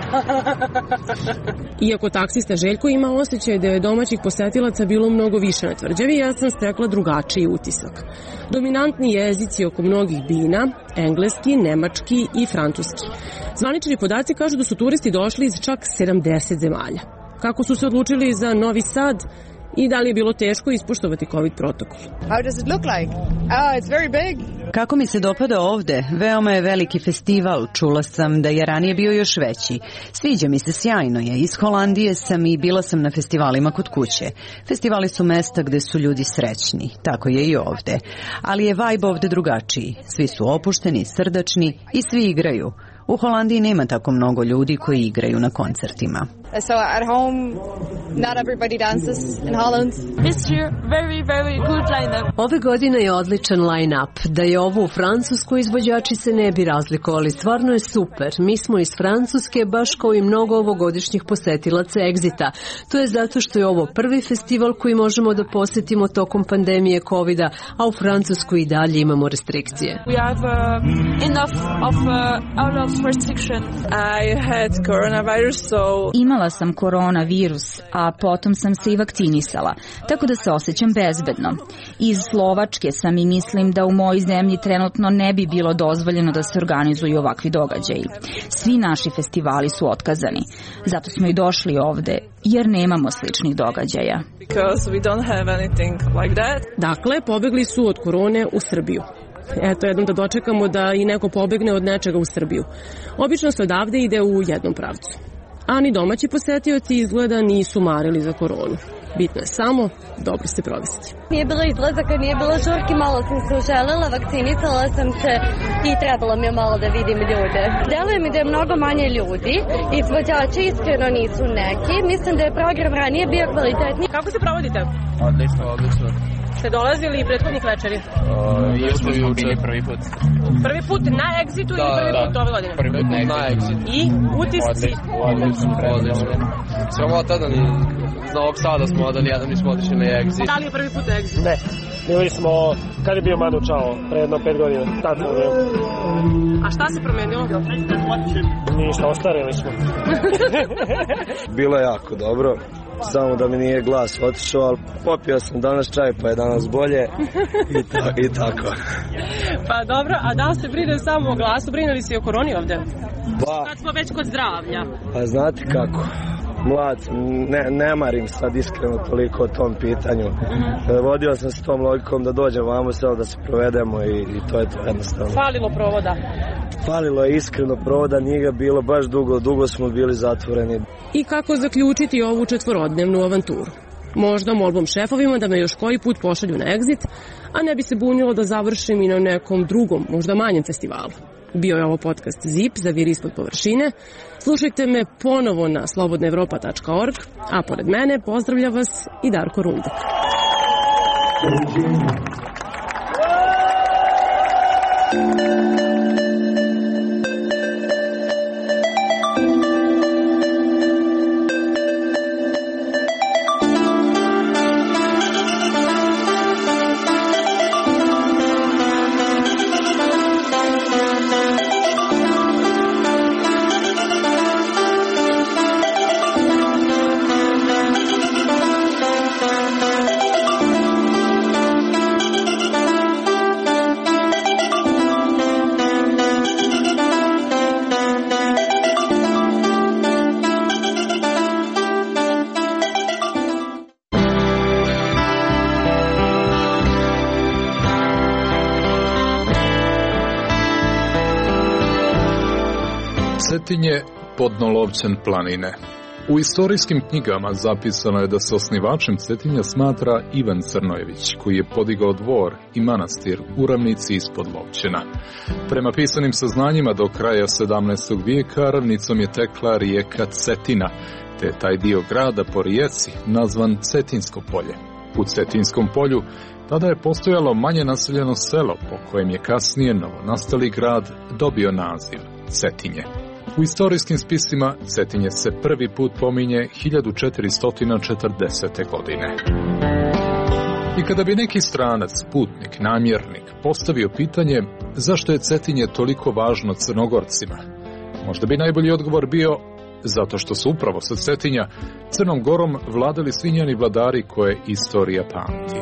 Speaker 1: Iako taksista Željko ima osjećaj da je domaćih posetilaca bilo mnogo više na Tvrđavi, ja sam stekla drugačiji utisak. Dominantni jezici oko mnogih bina, engleski, nemački i francuski. Zvanični podaci kažu da su turisti došli iz čak 70 zemalja. Kako su se odlučili za Novi Sad i da li je bilo teško ispoštovati COVID protokol?
Speaker 18: How does it look like? Oh, it's very big.
Speaker 19: Kako mi se dopada ovde? Veoma je veliki festival. Čula sam da je ranije bio još veći. Sviđa mi se, sjajno je. Iz Holandije sam i bila sam na festivalima kod kuće. Festivali su mesta gde su ljudi srećni. Tako je i ovde. Ali je vibe ovde drugačiji. Svi su opušteni, srdačni i svi igraju. U Holandiji nema tako mnogo ljudi koji igraju na koncertima.
Speaker 18: So at home, not everybody dances in Holland.
Speaker 20: This year, very good line-up.
Speaker 21: Ove godine je odličan line-up. Da je ovo u Francuskoj, izvođači se ne bi razlikovali. Stvarno je super. Mi smo iz Francuske, baš kao i mnogo ovogodišnjih posetilaca Exita. To je zato što je ovo prvi festival koji možemo da posetimo tokom pandemije COVID-a, a u Francuskoj i dalje imamo restrikcije.
Speaker 20: We have enough of out of restriction.
Speaker 22: I had coronavirus, so...
Speaker 23: Imala sam koronavirus, a potom sam se i vakcinisala, tako da se osjećam bezbedno. Iz Slovačke sam i mislim da u mojoj zemlji trenutno ne bi bilo dozvoljeno da se organizuju ovakvi događaji. Svi naši festivali su otkazani. Zato smo i došli ovde, jer nemamo sličnih događaja.
Speaker 22: Because we don't have anything like that.
Speaker 1: Dakle, pobegli su od korone u Srbiju. Eto, jednom da dočekamo da i neko pobegne od nečega u Srbiju. Obično se odavde ide u jednom pravcu. A ni domaći posetioci izgleda nisu marili za koronu. Bitno je samo dobro se provesti.
Speaker 24: Nije bilo izlazaka, nije bilo žurki, malo sam se uželela, vakcinisala sam se i trebalo mi je malo da vidim ljude. Deluje mi da je mnogo manje ljudi, izvođači iskreno nisu neki, mislim da je program ranije bio kvalitetniji.
Speaker 1: Kako se provodite?
Speaker 22: Odlično.
Speaker 1: Ste dolazili i prethodnih večeri?
Speaker 22: Jesmo bili prvi put.
Speaker 1: Prvi put na Exitu ili prvi put ove godine?
Speaker 22: Prvi put na Exitu.
Speaker 1: I utisci?
Speaker 22: Odlično. Sramota da ni iz Novog Sada smo da nijedan nismo otišli na Exit.
Speaker 1: Da li je prvi put na Exit?
Speaker 25: Ne. Bili smo, kad je bio Manu Čao, pre jedno 5 godina. Tad smo bili.
Speaker 1: A šta se promenilo?
Speaker 25: Ništa, ostarili smo.
Speaker 26: Bilo je jako dobro. Samo da mi nije glas otišao, ali popio sam danas čaj, pa je danas bolje i tako.
Speaker 1: Pa dobro, a da li se brine samo o glasu, brine li se i o koroni ovde? Kad smo već kod zdravlja.
Speaker 26: Pa znate kako, mlad, ne marim sad iskreno toliko o tom pitanju. Vodio sam se tom logikom da dođem vamo samo da se provedemo i to je to jednostavno.
Speaker 1: Falilo provoda?
Speaker 26: Falilo je iskreno provoda, nije ga bilo baš dugo smo bili zatvoreni.
Speaker 1: I kako zaključiti ovu 4-dnevnu avanturu? Možda molbom šefovima da me još koji put pošalju na Exit, a ne bi se bunilo da završim i na nekom drugom, možda manjem festivalu. Bio je ovo podcast ZIP za Vir ispod površine. Slušajte me ponovo na slobodnaevropa.org, a pored mene pozdravlja vas i Darko Rundak.
Speaker 3: Cetinje, podnolovćan planine. U istorijskim knjigama zapisano je da se osnivačem Cetinja smatra Ivan Crnojević, koji je podigao dvor i manastir u ravnici ispod Lovćena. Prema pisanim saznanjima do kraja 17. vijeka ravnicom je tekla rijeka Cetina, te taj dio grada po rijeci nazvan Cetinsko polje. U Cetinskom polju tada je postojalo manje naseljeno selo po kojem je kasnije novonastali grad dobio naziv Cetinje. U istorijskim spisima Cetinje se prvi put pominje 1440. godine. I kada bi neki stranac, putnik, namjernik postavio pitanje zašto je Cetinje toliko važno Crnogorcima, možda bi najbolji odgovor bio zato što su upravo sa Cetinja Crnom Gorom vladali svi njeni vladari koje istorija pamti.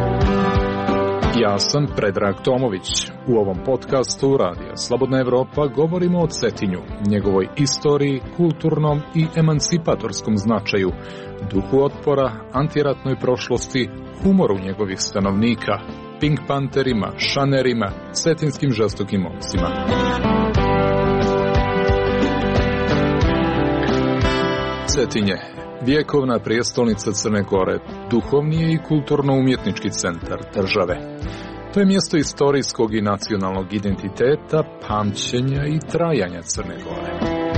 Speaker 3: Ja sam Predrag Tomović. U ovom podcastu Radija Slobodna Evropa govorimo o Cetinju, njegovoj istoriji, kulturnom i emancipatorskom značaju, duhu otpora, antiratnoj prošlosti, humoru njegovih stanovnika, Pink Panterima, šanerima, cetinskim žestokim momcima. Cetinje, vjekovna prijestolnica Crne Gore, duhovni je i kulturno-umjetnički centar države. To je mjesto istorijskog i nacionalnog identiteta, pamćenja i trajanja Crne Gore.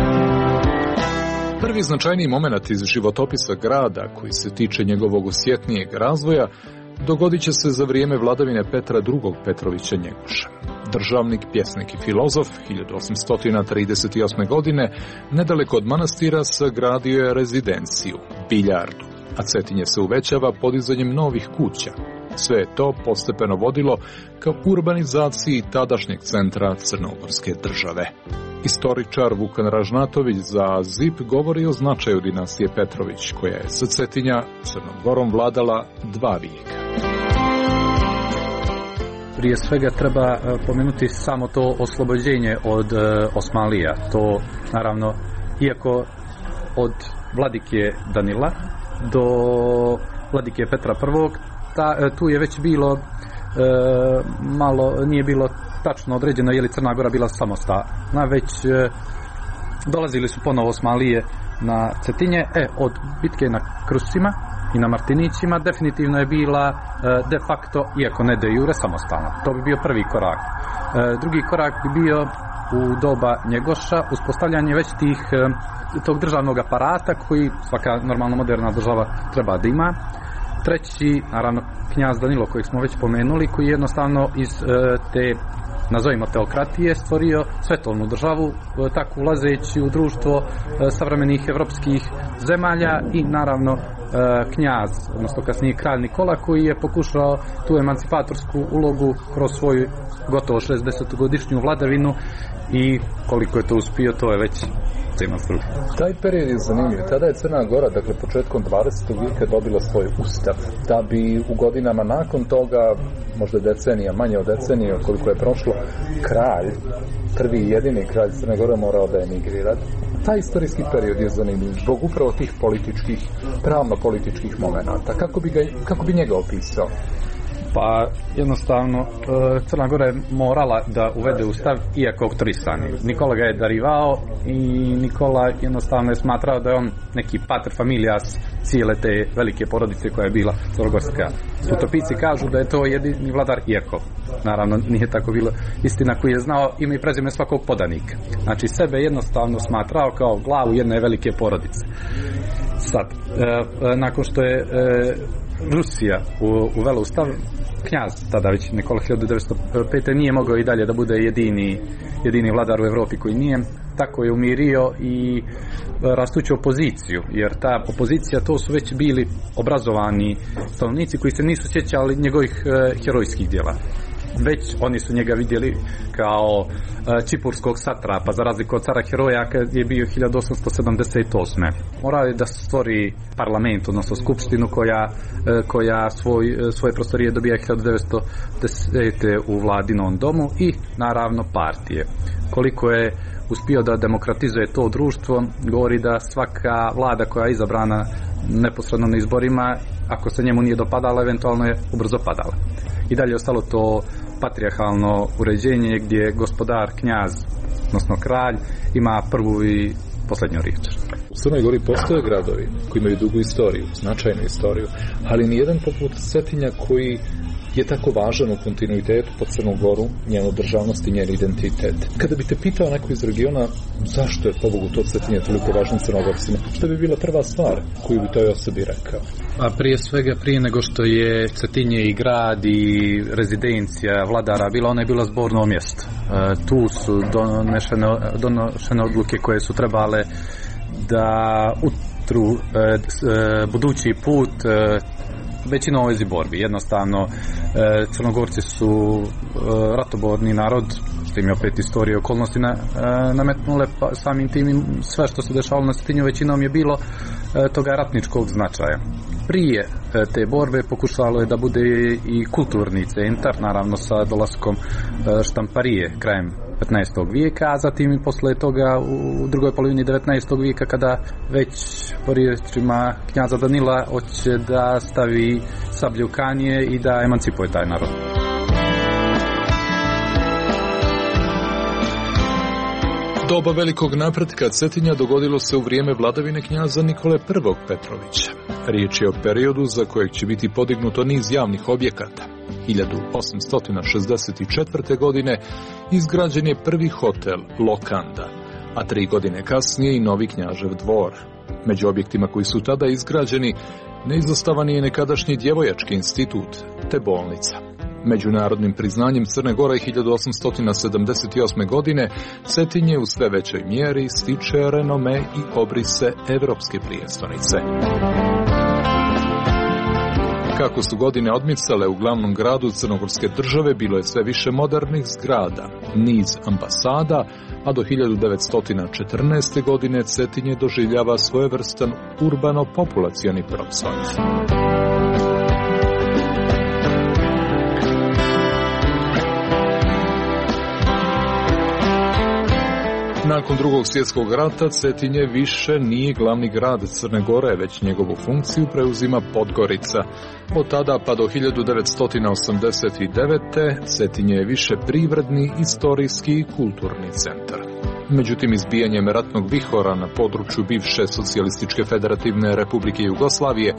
Speaker 3: Prvi značajniji moment iz životopisa grada, koji se tiče njegovog osjetnijeg razvoja, dogodit će se za vrijeme vladavine Petra II. Petrovića Njegoša. Državnik, pjesnik i filozof 1838. godine nedaleko od manastira sagradio je rezidenciju, biljardu, a Cetinje se uvećava podizanjem novih kuća. Sve je to postepeno vodilo ka urbanizaciji tadašnjeg centra Crnogorske države. Istoričar Vukan Ražnatović za ZIP govori o značaju dinastije Petrović, koja je sa Cetinja Crnom Gorom vladala 2 vijeka.
Speaker 5: Prije svega treba pomenuti samo to oslobođenje od Osmanlija. To naravno, iako od vladike Danila do vladike Petra I, tu je već bilo nije bilo tačno određeno je li Crna Gora bila samostalna, već dolazili su ponovo Osmanlije na Cetinje. Od bitke na Kruscima i na Martinićima definitivno je bila de facto, iako ne de jure, samostalna. To bi bio prvi korak. Drugi korak bi bio u doba Njegoša uspostavljanje već tog državnog aparata koji svaka normalno moderna država treba da ima. Treći, naravno, knjaz Danilo kojeg smo već pomenuli, koji jednostavno iz te, nazovimo teokratije, stvorio svetovnu državu, tako ulazeći u društvo savremenih evropskih zemalja i naravno knjaz, odnosno kasnije kralj Nikola, koji je pokušao tu emancipatorsku ulogu kroz svoju gotovo 60-godišnju vladavinu i koliko je to uspio, to je već tema struke.
Speaker 3: Taj period je zanimljiv. Tada je Crna Gora, dakle početkom 20. vijeka, dobila svoj ustav, da bi u godinama nakon toga, možda decenija, manje od decenije koliko je prošlo, kralj, prvi i jedini kralj Crne Gore morao da emigrira. Taj istorijski period je zanimljiv zbog upravo tih političkih, pravno-političkih momenata. Kako bi njega opisao?
Speaker 5: Pa jednostavno Crna Gora je morala da uvede ustav iako autorisani. Nikola ga je darivao i Nikola jednostavno je smatrao da je on neki pater familias cijele te velike porodice koja je bila crnogorska. Utopijci kažu da je to jedini vladar, iako naravno nije tako bilo istina, koji je znao ime i prezime svakog podanika. Znači sebe jednostavno smatrao kao glavu jedne velike porodice. Sad, nakon što je Rusija uvela ustav, knjaz tada već Nikola 1905. nije mogao i dalje da bude jedini vladar u Evropi koji nije, tako je umirio i rastuću opoziciju, jer ta opozicija to su već bili obrazovani stanovnici koji se nisu sjećali njegovih herojskih djela. Već oni su njega vidjeli kao čipurskog satrapa, za razliku od cara heroja kad je bio 1878. Morao je da stvori parlament, odnosno skupštinu koja svoje prostorije dobija 1910. u vladinom domu i naravno partije. Koliko je uspio da demokratizuje to društvo, govori da svaka vlada koja je izabrana neposredno na izborima, ako se njemu nije dopadala, eventualno je ubrzo padala. I dalje je ostalo to patrijarhalno uređenje gdje gospodar, knjaz odnosno kralj, ima prvu i posljednju riječ.
Speaker 3: U Crnoj Gori postoje gradovi koji imaju dugu istoriju, značajnu istoriju, ali nijedan poput Cetinja koji je tako važan u kontinuitetu po Crnu Goru, njenu državnost i njen identitet. Kada bi te pitao neko iz regiona zašto je pobogu to Cetinje toliko važno Crnogorcima, što bi bila prva stvar koju bi toj osobi rekao?
Speaker 5: A prije svega, prije nego što je Cetinje i grad i rezidencija vladara bila, ona je bila zborno mjesto. Tu su donošene odluke koje su trebale da utru budući put većina ovoj borbi. Jednostavno, Crnogorci su ratoborni narod, što im je opet istorije okolnosti nametnule, pa samim tim sve što se dešavalo na Cetinju većinom je bilo toga ratničkog značaja. Prije te borbe pokušalo je da bude i kulturni centar, naravno sa dolaskom štamparije krajem 15. vijeka, a zatim i posle toga u drugoj polovini 19. vijeka kada već po riječima knjaza Danila hoće da stavi sablju u kanje i da emancipuje taj narod.
Speaker 3: Doba velikog napretka Cetinja dogodilo se u vrijeme vladavine knjaza Nikole I. Petrovića. Riječ je o periodu za kojeg će biti podignuto niz javnih objekata. 1864. godine izgrađen je prvi hotel Lokanda, a 3 godine kasnije i novi Knjažev dvor. Među objektima koji su tada izgrađeni neizostavan je nekadašnji djevojački institut, te bolnica. Međunarodnim priznanjem Crne Gore 1878. godine Cetinje u sve većoj mjeri stiče renome i obrise evropske prijestolnice. Kako su godine odmicale, u glavnom gradu Crnogorske države bilo je sve više modernih zgrada, niz ambasada, a do 1914. godine Cetinje doživljava svojevrstan urbano-populacioni procvat. Nakon Drugog svjetskog rata Cetinje više nije glavni grad Crne Gore, već njegovu funkciju preuzima Podgorica. Od tada pa do 1989. Cetinje je više privredni, istorijski i kulturni centar. Međutim, izbijanjem ratnog vihora na području bivše Socijalističke federativne Republike Jugoslavije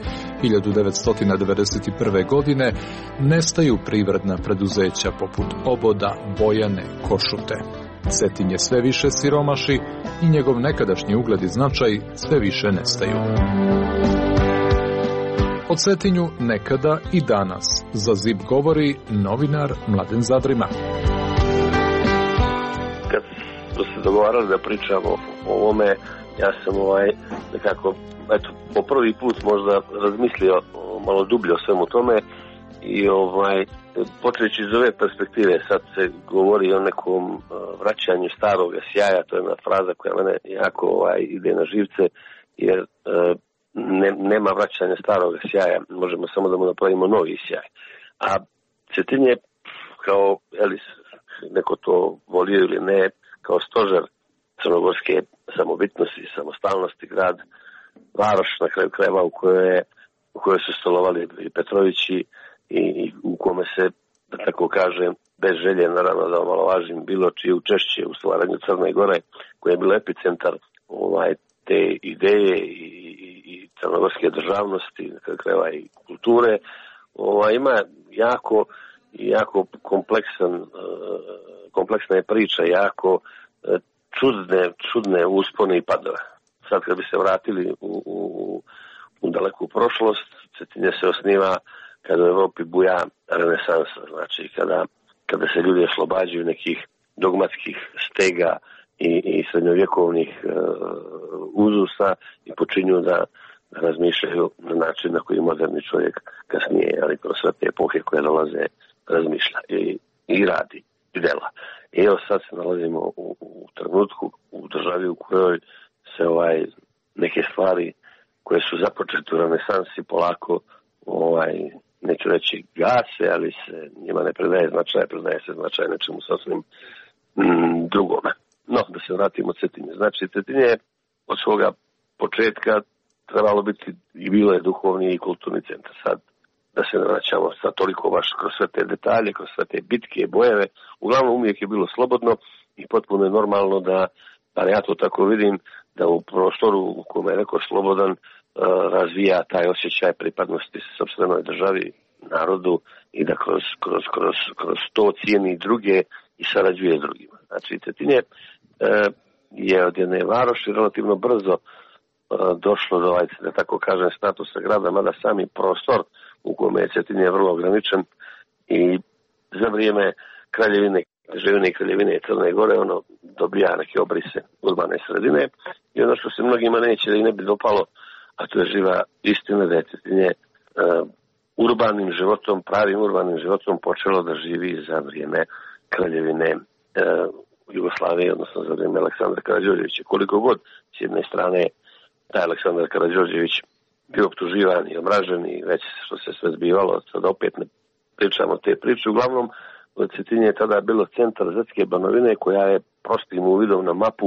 Speaker 3: 1991. godine nestaju privredna preduzeća poput Oboda, Bojane, Košute. Cetinje sve više siromaši i njegov nekadašnji ugled i značaj sve više nestaju. O Cetinju nekada i danas za ZIP govori novinar Mladen Zadrima.
Speaker 2: Kad smo se dogovarali da pričamo o ovome, ja sam nekako, po prvi put možda razmislio malo dublje o svemu tome i počeći iz ove perspektive, sad se govori o nekom vraćanju starog sjaja, to je jedna fraza koja mene jako ide na živce, jer nema vraćanja starog sjaja, možemo samo da mu napravimo novi sjaj. A Cetinje, kao neko to volio ili ne, kao stožer crnogorske samobitnosti i samostalnosti, grad, varoš na kraju krajeva u kojoj su stolovali i Petrovići, i u kome se, da tako kažem, bez želje, naravno da omalovažim bilo čije učešće u stvaranju Crne Gore, koja je bilo epicentar te ideje i crnogorske državnosti, na kraju krajeva i kulture, ima jako kompleksna je priča, jako čudne uspone i padove. Sad kad bi se vratili u daleku prošlost, Cetinje se osniva kada u Evropi buja renesansa, znači kada se ljudi oslobađaju nekih dogmatskih stega i srednjovjekovnih uzusa i počinju da razmišljaju na način na koji moderni čovjek kasnije, ali kroz sve te epohe koje dolaze, razmišlja i radi i dela. I evo sad se nalazimo u trenutku, u državi u kojoj se neke stvari koje su započete u renesansi polako neću reći gase, ali se njima ne predaje značaj, predaje se značaj nečemu sasvim drugome. No, da se vratimo Cetinje. Znači, Cetinje je od svoga početka trebalo biti i bilo je duhovni i kulturni centar. Sad, da se ne vraćamo sad toliko baš kroz sve te detalje, kroz sve te bitke, bojeve, uglavnom uvijek je bilo slobodno i potpuno je normalno da, pa ja to tako vidim, da u prostoru u kome je rekao slobodan razvija taj osjećaj pripadnosti sopstvenoj državi, narodu i da kroz to cijeni druge i sarađuje s drugima. Znači, Cetinje je od jedne varoši relativno brzo došlo do, da tako kažem, statusa grada, mada sami prostor u kome je Cetinje vrlo ograničen i za vrijeme Živine i Kraljevine Crne Gore ono dobija neke obrise urbane sredine i ono što se mnogima neće da i ne bi dopalo, a to je živa istina da je Cetinje urbanim životom, pravim urbanim životom počelo da živi za vrijeme Kraljevine Jugoslavije, odnosno za vrijeme Aleksandra Karađorđevića. Koliko god s jedne strane taj Aleksandar Karađorđević bio optuživan i omražen i već što se sve zbivalo, sada opet ne pričamo te priče. Uglavnom, Cetinje je tada bilo centar Zetske Banovine koja je prostim uvidom na mapu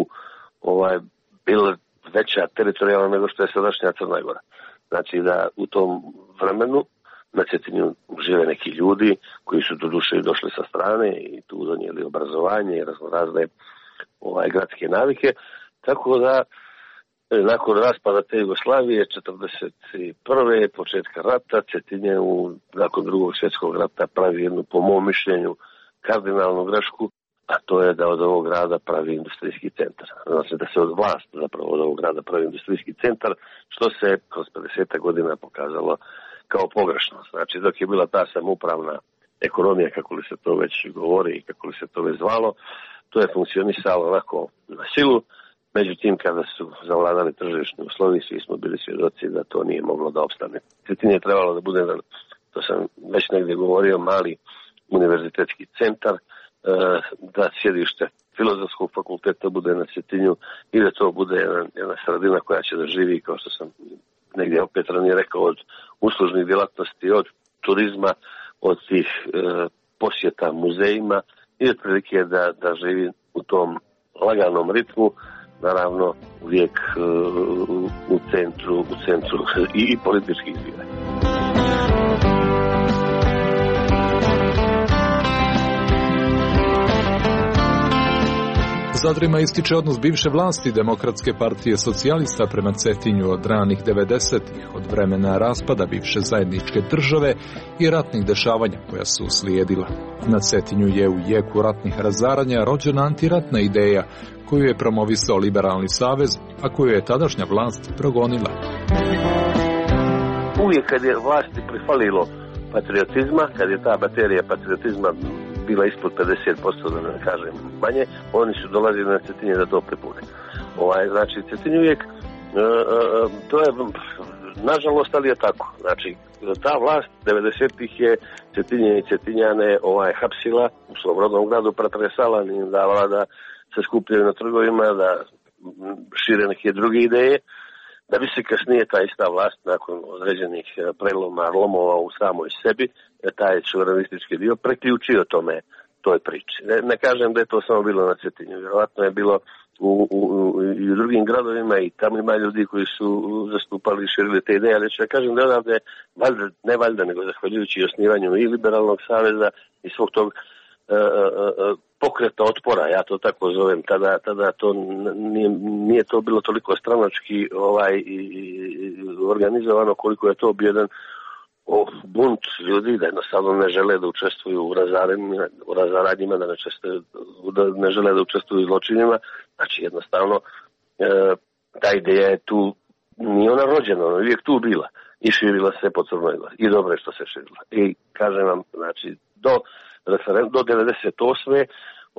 Speaker 2: bila veća teritorijalno nego što je sadašnja Crna Gora. Znači da u tom vremenu na Cetinju žive neki ljudi koji su do duše došli sa strane i tu donijeli obrazovanje i razne gradske navike. Tako da nakon raspada te Jugoslavije 1941. početka rata Cetinje nakon Drugog svjetskog rata pravi jednu, po mom mišljenju, kardinalnu grešku, a to je da od ovog grada pravi industrijski centar. Znači da se od vlast zapravo od ovog grada pravi industrijski centar, što se kroz 50 godina pokazalo kao pogrešno. Znači dok je bila ta samoupravna ekonomija, kako li se to već govori i kako li se to već zvalo, to je funkcionisalo onako na silu. Međutim, kada su zavladali tržišni uslovi, svi smo bili svjedoci da to nije moglo da opstane. Cetinje je trebalo da bude, to sam već negdje govorio, mali univerzitetski centar, da sjedište Filozofskog fakulteta bude na Cetinju i da to bude jedna sredina koja će da živi, kao što sam negdje opet ranije rekao, od uslužnih djelatnosti, od turizma, od tih posjeta muzejima i otprilike da živi u tom laganom ritmu, naravno uvijek u centru i političkih zbivanja.
Speaker 3: Zadrima ističe odnos bivše vlasti Demokratske partije socijalista prema Cetinju od ranih 90-ih, od vremena raspada bivše zajedničke države i ratnih dešavanja koja su slijedila. Na Cetinju je u jeku ratnih razaranja rođena antiratna ideja koju je promovisao Liberalni savez, a koju je tadašnja vlast progonila.
Speaker 2: Uvijek kad je vlasti prifalilo patriotizma, kad je ta baterija patriotizma bila ispod 50%, da ne kažem manje, oni su dolazili na Cetinje da to pripune. Znači, Cetinje uvijek, to je, nažalost, ali je tako. Znači, ta vlast 90-ih je Cetinje i Cetinjane hapsila u svom rodnom gradu, pretresala, im davala da se skupljaju na trgovima, da šire neke druge ideje, da bi se kasnije ta ista vlast nakon određenih lomova u samoj sebi, taj suverenistički dio preključio toj priči. Ne kažem da je to samo bilo na Cetinju, vjerovatno je bilo i u drugim gradovima i tamo ima ljudi koji su zastupali i širili te ideje, ali ću ja kažem da je odavde, ne valjda, nego zahvaljujući osnivanju i Liberalnog saveza i svog tog pokreta otpora, ja to tako zovem, tada to nije to bilo toliko stranački organizovano koliko je to bio jedan bunt ljudi da jednostavno ne žele da učestvuju u razaranjima, da ne žele da učestvuju u zločinima. Znači jednostavno ta ideja je tu, nije ona rođena, ona je uvijek tu bila i širila se po Crnoj Gori i dobro je što se širila. I kažem vam, znači do 98.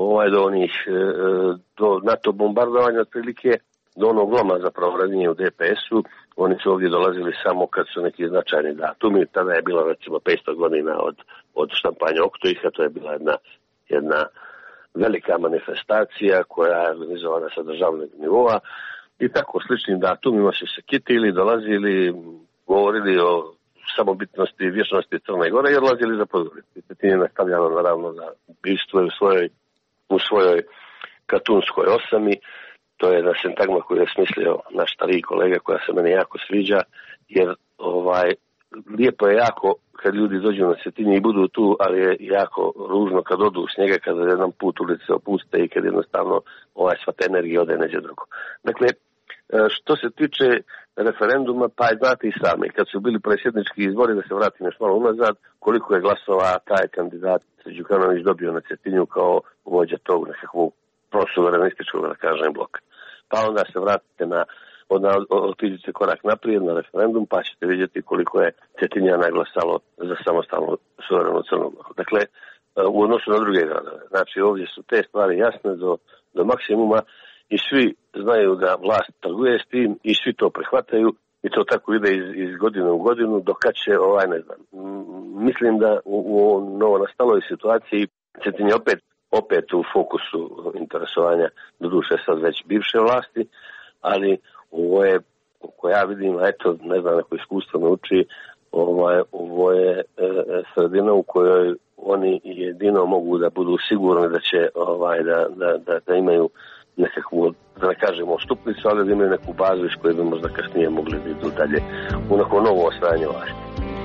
Speaker 2: do NATO bombardovanja otprilike, do onog loma zapravo ranije u DPS-u, oni su ovdje dolazili samo kad su neki značajni datumi. Tada je bilo recimo 500 godina od štampanja Oktoiha, to je bila jedna velika manifestacija koja je organizovana sa državnog nivoa i tako sličnim datumima su se kitili, dolazili, govorili o samobitnosti i vječnosti Crne Gore i odlazili za Podgoricu. Cetinje je nastavljano naravno da bistvo u svojoj katunskoj osami. To je jedna sintagma koju je smislio naš stariji kolega koja se meni jako sviđa, jer lijepo je jako kad ljudi dođu na Cetinje i budu tu, ali je jako ružno kad odu u snijega, kada jedan put ulice opuste i kad jednostavno sva ta energija ode neđe drugo. Dakle, što se tiče referenduma, pa znate i sami, kad su bili predsjednički izbori, da se vratim još malo unazad, koliko je glasova taj kandidat Đukanović dobio na Cetinju kao vođa tog nekakvog prosuverenističkog, da kažem, bloka. Pa onda se vratite otiđite korak naprijed na referendum, pa ćete vidjeti koliko je Cetinjana glasalo za samostalnu suverenu Crnu Goru. Dakle, u odnosu na druge gradove. Znači, ovdje su te stvari jasne do maksimuma i svi znaju da vlast trguje s tim i svi to prihvataju i to tako ide iz godine u godinu, dok kad će, ne znam. Mislim da u novo nastaloj situaciji Cetinje opet u fokusu interesovanja, doduše sad već bivše vlasti, ali ovo je, ko ja vidim, ne znam, neko iskustvo me uči, ovo je sredina u kojoj oni jedino mogu da budu sigurni da će da imaju nekakvu, da ne kažemo stupnicu, ali da imaju neku bazu iz koje bi možda kasnije mogli da idu dalje u neko novo osvajanje vlasti.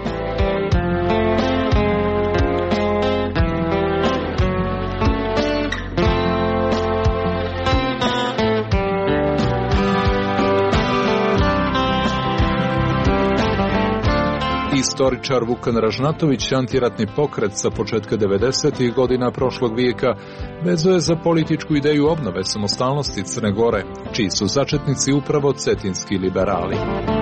Speaker 3: Istoričar Vukan Ražnatović, antiratni pokret sa početka 90. godina prošlog vijeka, vezuje za političku ideju obnove samostalnosti Crne Gore, čiji su začetnici upravo cetinski liberali.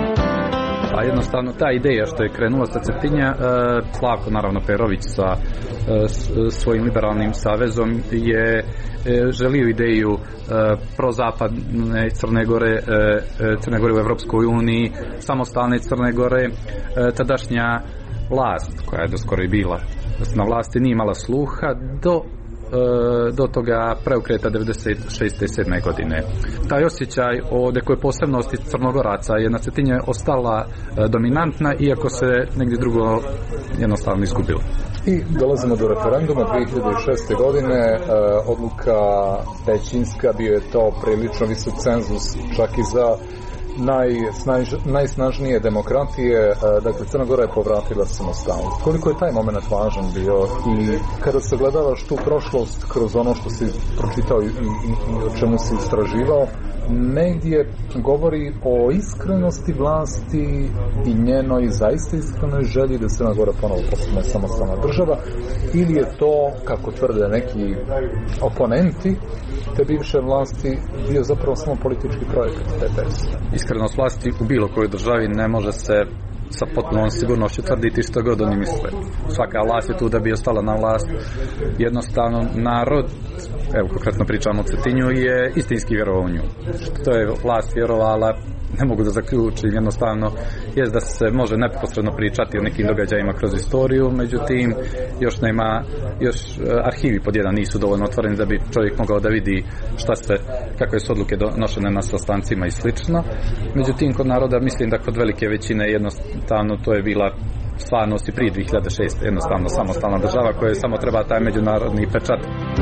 Speaker 5: A jednostavno ta ideja što je krenula sa Cetinja, Slavko naravno Perović sa svojim liberalnim savezom je želio ideju prozapadne Crne Gore u Evropskoj uniji, samostalne Crne Gore. Tadašnja vlast, koja je doskoro i bila na vlasti, nije imala sluha do toga preokreta 96. i 7. godine. Taj osjećaj o nekoj posebnosti Crnogoraca je na Cetinje ostala dominantna, iako se negdje drugo jednostavno izgubilo.
Speaker 3: I dolazimo do referenduma 2006. godine, odluka većinska, bio je to prilično visok cenzus čak i za najsnažnije demokratije, dakle Crna Gora je povratila samostalnost. Koliko je taj moment važan bio i kada se gledavaš tu prošlost kroz ono što si pročitao i o čemu si istraživao, negdje govori o iskrenosti vlasti i njenoj zaista iskrenoj želji da Crna Gora ponovo postane samostalna država, ili je to, kako tvrde neki oponenti te bivše vlasti, bio zapravo samo politički projekat TPS?
Speaker 5: Iskrenost vlasti u bilo kojoj državi ne može se sa potpunom sigurnošću tvrditi što god oni misle. Svaka vlast je tu da bi ostala na vlast. Jednostavno narod, evo konkretno pričamo o Cetinju, je istinski vjerovao u nju. Što je vlast vjerovala, ne mogu da zaključim, jednostavno jest da se može neposredno pričati o nekim događajima kroz istoriju, međutim još arhivi pod jedan nisu dovoljno otvoreni da bi čovjek mogao da vidi kakve su odluke donošene na sastancima i slično. Međutim, kod naroda mislim da kod velike većine jednostavno to je bila stvarnost i prije 2006. jednostavno samostalna država koja samo treba taj međunarodni pečat.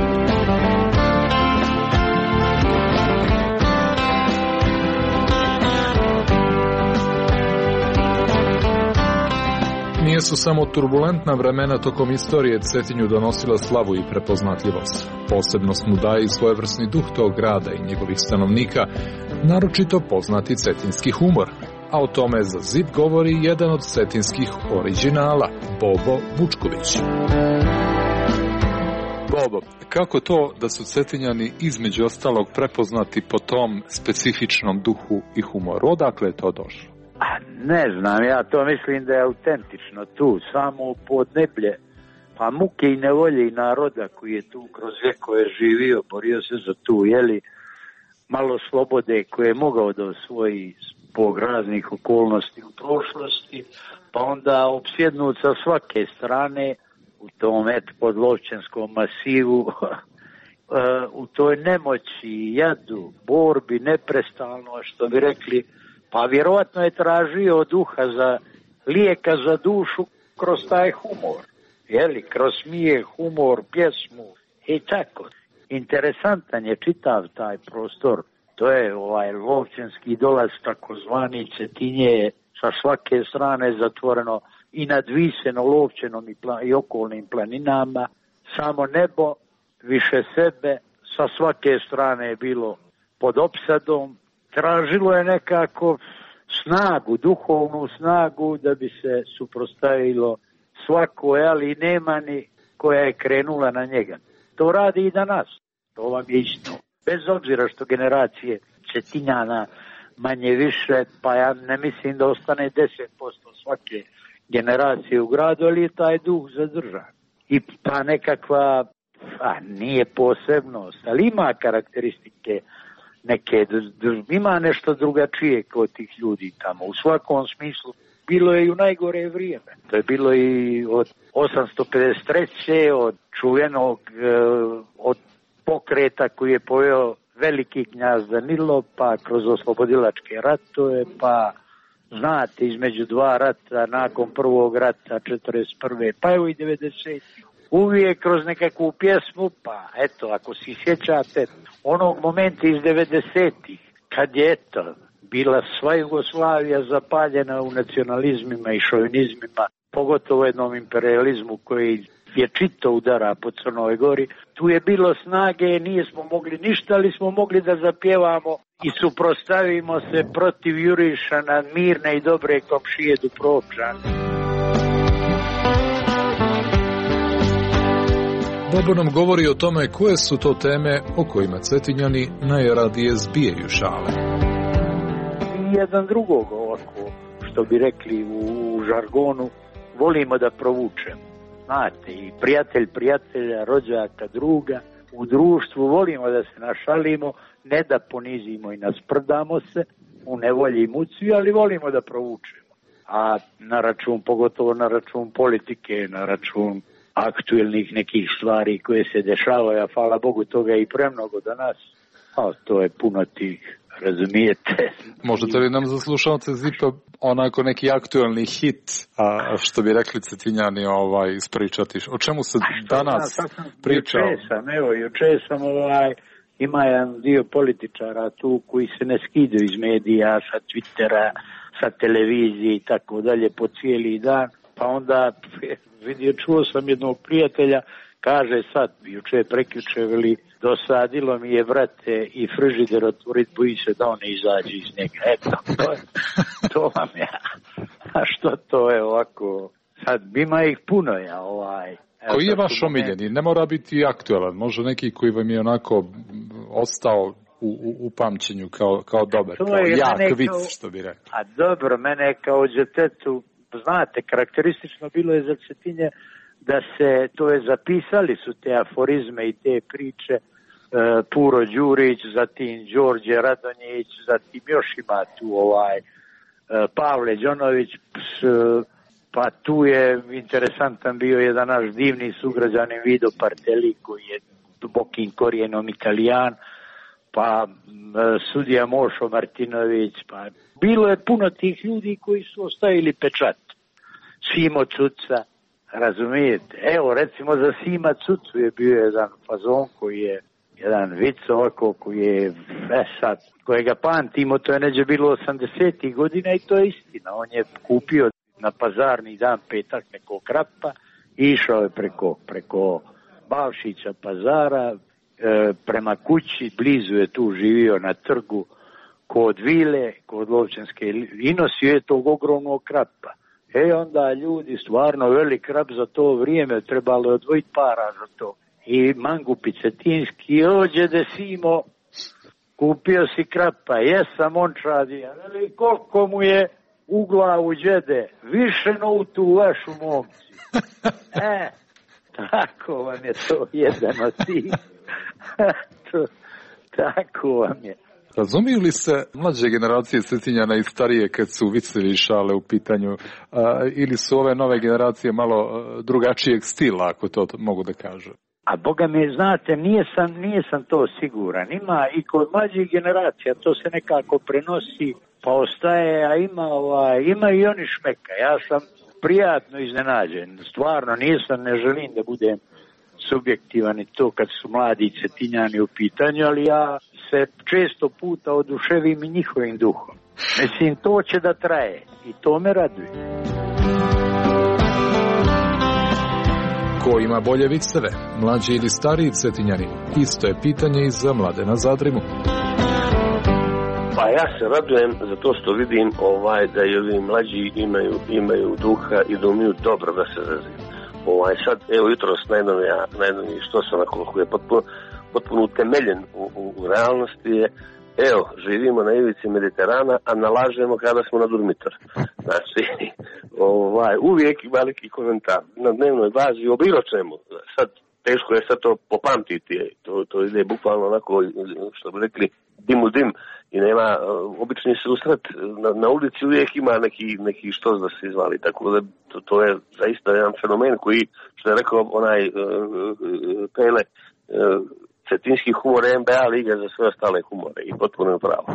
Speaker 3: Nisu samo turbulentna vremena tokom istorije Cetinju donosila slavu i prepoznatljivost. Posebnost mu daje i svojevrsni duh tog grada i njegovih stanovnika, naročito poznati cetinski humor. A o tome za ZIP govori jedan od cetinskih originala, Bobo Vučković. Bobo, kako to da su Cetinjani između ostalog prepoznati po tom specifičnom duhu i humoru? Odakle je to došlo?
Speaker 6: Ne znam, ja to mislim da je autentično tu, samo podneblje, pa muke i nevolje i naroda koji je tu kroz vjekove živio, borio se za tu, malo slobode koje je mogao da osvoji zbog raznih okolnosti u prošlosti, pa onda opsjednut sa svake strane u tom podlovčanskom masivu, u toj nemoći, jadu, borbi, neprestalno, što bi rekli, pa vjerojatno je tražio duha lijeka za dušu kroz taj humor, kroz smijeh, humor, pjesmu i tako. Interesantan je čitav taj prostor, to je lovčanski dolaz takozvani Cetinje, sa svake strane zatvoreno, i nad Visenom, Lovćenom i okolnim planinama, samo nebo, više sebe, sa svake strane je bilo pod opsadom, tražilo je nekako snagu, duhovnu snagu da bi se suprotstavilo svakoj, ali nema ni koja je krenula na njega. To radi i danas, to vam je isto. Bez obzira što generacije Cetinjana manje više, pa ja ne mislim da ostane 10% svake generacije u gradu, ali je taj duh zadržan. I ta nekakva, nije posebnost, ali ima karakteristike neke, ima nešto drugačije kod tih ljudi tamo. U svakom smislu, bilo je i u najgore vrijeme. To je bilo i od 853. od čuvenog, od pokreta koji je poveo veliki knjaz Danilo, pa kroz oslobodilačke ratove, pa znate, između dva rata, nakon prvog rata 41. pa evo i 90. Uvijek kroz nekakvu pjesmu, pa eto, ako si sjećate onog momenta iz 90-ih, kad je eto, bila sva Jugoslavija zapaljena u nacionalizmima i šovinizmima, pogotovo jednom imperializmu koji je čito udara po Crnoj Gori. Tu je bilo snage, nismo mogli ništa, ali smo mogli da zapjevamo i suprotstavimo se protiv jurišana mirne i dobre komšije Dubrovčana.
Speaker 3: Bobo nam govori o tome koje su to teme o kojima Cetinjani najradije zbijaju šale.
Speaker 6: Jedan drugog ovako, što bi rekli u žargonu, volimo da provučemo. Znate, i prijatelj prijatelja, rođaka, druga, u društvu volimo da se našalimo, ne da ponizimo i nasprdamo se u nevolji i muci, ali volimo da provučemo. A na račun, pogotovo na račun politike, na račun aktuelnih nekih stvari koje se dešavaju, a hvala Bogu toga i premnogo danas, a to je puno tih, razumijete.
Speaker 3: Možete li nam za slušalce Zipa onako neki aktuelni hit, a što bi rekli Cetinjani, ispričati? O čemu se danas priča?
Speaker 6: Juče sam ima jedan dio političara tu koji se ne skidaju iz medija, sa Twittera, sa televizije i tako dalje po cijeli dan, pa onda čuo sam jednog prijatelja, kaže sad, juče prekjuče, veli, dosadilo mi je, vrate, i frižider otvorit, boji se da on ne izađe iz njega. Eto, to vam ja. A što to je ovako? Sad, ima ih puno, ja,
Speaker 3: Koji je vaš omiljeni? Ne mora biti aktualan, može neki koji vam je onako ostao u pamćenju kao dobar, kao jak vic, što bi rekao.
Speaker 6: A dobro, mene kao djetetu, znate, karakteristično bilo je za Cetinje da se, to je zapisali su te aforizme i te priče, Puro Đurić, zatim Đorđe Radonjić, zatim još ima tu Pavle Đonović, pa tu je interesantan bio jedan naš divni sugrađanin Vido Parteli koji je dubokim korijenom Italijan, pa sudija Mošo Martinović, pa bilo je puno tih ljudi koji su ostavili pečat. Simo Cuca, razumijete? Evo, recimo za Sima Cucu je bio jedan fazon koji je, jedan vic ovako koji je, sad, kojega pamtimo, to je neđe bilo 80. godina i to je istina. On je kupio na pazarni dan petak nekog krapa i išao je preko Bavšića pazara, prema kući, blizu je tu živio na trgu kod vile, kod Lovćanske, i nosio je tog ogromnog krapa. Onda ljudi, stvarno velik krap za to vrijeme, trebalo je odvojiti para za to. I Mangupi Cetinski, ođe Simo, kupio si krapa, jesam ončadi, ali koliko mu je u glavu džede, više no u tu vašu momci. Tako vam je to jedan od tih. Tako vam je.
Speaker 3: Razumiju li se mlađe generacije Cetinjana i starije kad su vicevi šale u pitanju, ili su ove nove generacije malo drugačijeg stila, ako to mogu da kažem?
Speaker 6: A Boga mi, znate, nije sam to siguran. Ima i kod mlađih generacija, to se nekako prenosi, pa ostaje, a ima i oni šmeka. Ja sam prijatno iznenađen. Stvarno, ne želim da budem subjektivan i to kad su mladi Cetinjani u pitanju, ali ja se često puta oduševim i njihovim duhom. Mislim, to će da traje i to me raduje.
Speaker 3: Ko ima bolje viceve, mlađi ili stariji Cetinjani? Isto je pitanje i za Mladena Zadrimu.
Speaker 2: Pa ja se radujem za to što vidim da i ovi mlađi imaju duha i da umiju dobro da se razviju. Sad, evo jutros najnoviji što sam onako je potpuno utemeljen u realnosti je, evo, živimo na ivici Mediterana, a nalažemo kada smo na Durmitor. Znači, uvijek veliki komentar na dnevnoj bazi o bilo čemu. Sad, teško je sad to popamtiti, to ide bukvalno onako, što bi rekli, dim u dim i nema obični susret. Na ulici uvijek ima neki štos da se izvali, tako da to je zaista jedan fenomen koji, što je rekao onaj Pele, cetinski humor je NBA liga za sve ostale humore i potpuno je pravo.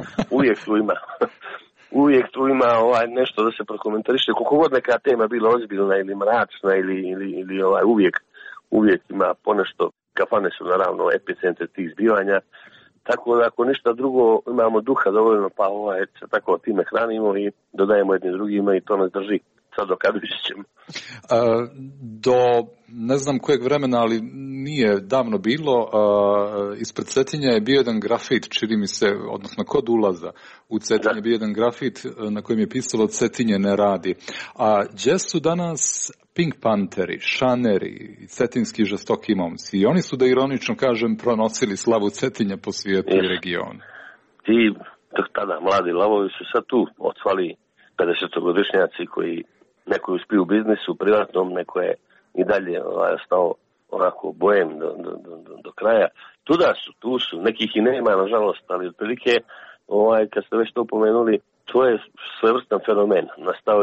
Speaker 2: Uvijek tu ima nešto da se prokomentariše, koliko god neka tema bila ozbiljna ili mračna ili uvijek ima ponešto. Kafane su naravno epicentre tih zbivanja, tako da ako ništa drugo imamo duha dovoljno, pa se tako time hranimo i dodajemo jednim drugima i to nas drži sad do kad ćemo.
Speaker 3: Do ne znam kojeg vremena, ali nije davno bilo, ispred Cetinja je bio jedan grafit, čini mi se, odnosno kod ulaza u Cetinje je bio jedan grafit na kojem je pisalo Cetinje ne radi. A gdje su danas Pink Pantheri, Šaneri, cetinski žestoki momci? I oni su, da ironično kažem, pronosili slavu Cetinja po svijetu i regionu.
Speaker 2: Ti tada mladi lavovi su sad tu otvali 50-godišnjaci koji neko je uspio u biznisu privatnom, neko je i dalje stao onako bojem do kraja. Tu su, nekih i nema nažalost, ali otprilike kad ste već to pomenuli, to je svevrstan fenomen, nastao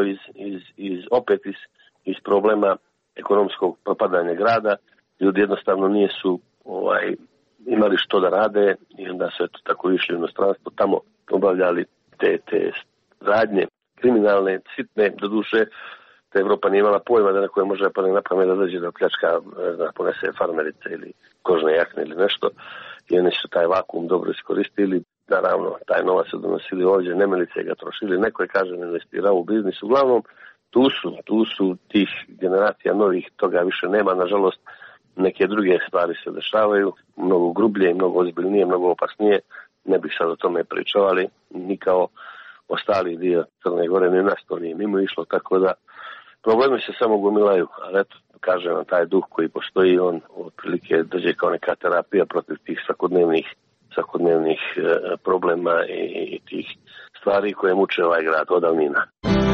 Speaker 2: iz problema ekonomskog propadanja grada. Ljudi jednostavno nisu imali što da rade i onda su tako išli u inostranstvo, tamo obavljali te radnje kriminalne, sitne, doduše da Evropa nije imala pojma da neko može pa na pamet da dođe da pljačka, ponese farmerice ili kožne jakne ili nešto, i oni su taj vakuum dobro iskoristili. Naravno, taj novac su donosili ovdje, nemilice ga trošili, neko je, kažem, investirao u biznis. Uglavnom, tu su tih generacija novih, toga više nema, nažalost, neke druge stvari se dešavaju, mnogo grublje, mnogo ozbiljnije, mnogo opasnije, ne bih sad o tome pričao, ali ni kao ostali dio Crne Gore, ni nas to nije mimo išlo, tako da problemi se samo gomilaju, ali eto, kažem vam, taj duh koji postoji, on otprilike dođe kao neka terapija protiv tih svakodnevnih problema i tih stvari koje muče ovaj grad od davnina.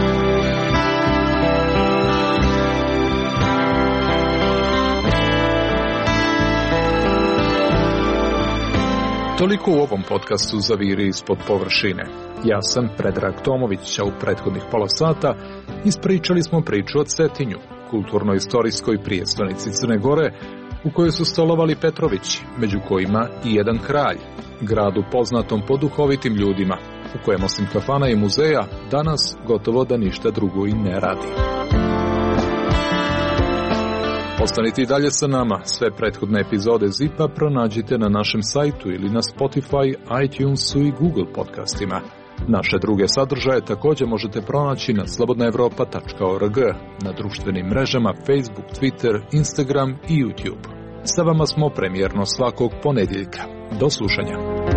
Speaker 3: Toliko u ovom podcastu Zaviri ispod površine. Ja sam Predrag Tomović, a u prethodnih pola sata ispričali smo priču o Cetinju, kulturno-istorijskoj prijestolnici Crne Gore, u kojoj su stolovali Petrovići, među kojima i jedan kralj, gradu poznatom po duhovitim ljudima, u kojem osim kafana i muzeja danas gotovo da ništa drugo i ne radi. Ostanite i dalje sa nama. Sve prethodne epizode ZIP-a pronađite na našem sajtu ili na Spotify, iTunesu i Google podcastima. Naše druge sadržaje također možete pronaći na slobodnaevropa.org, na društvenim mrežama Facebook, Twitter, Instagram i YouTube. Sa vama smo premijerno svakog ponedjeljka. Do slušanja.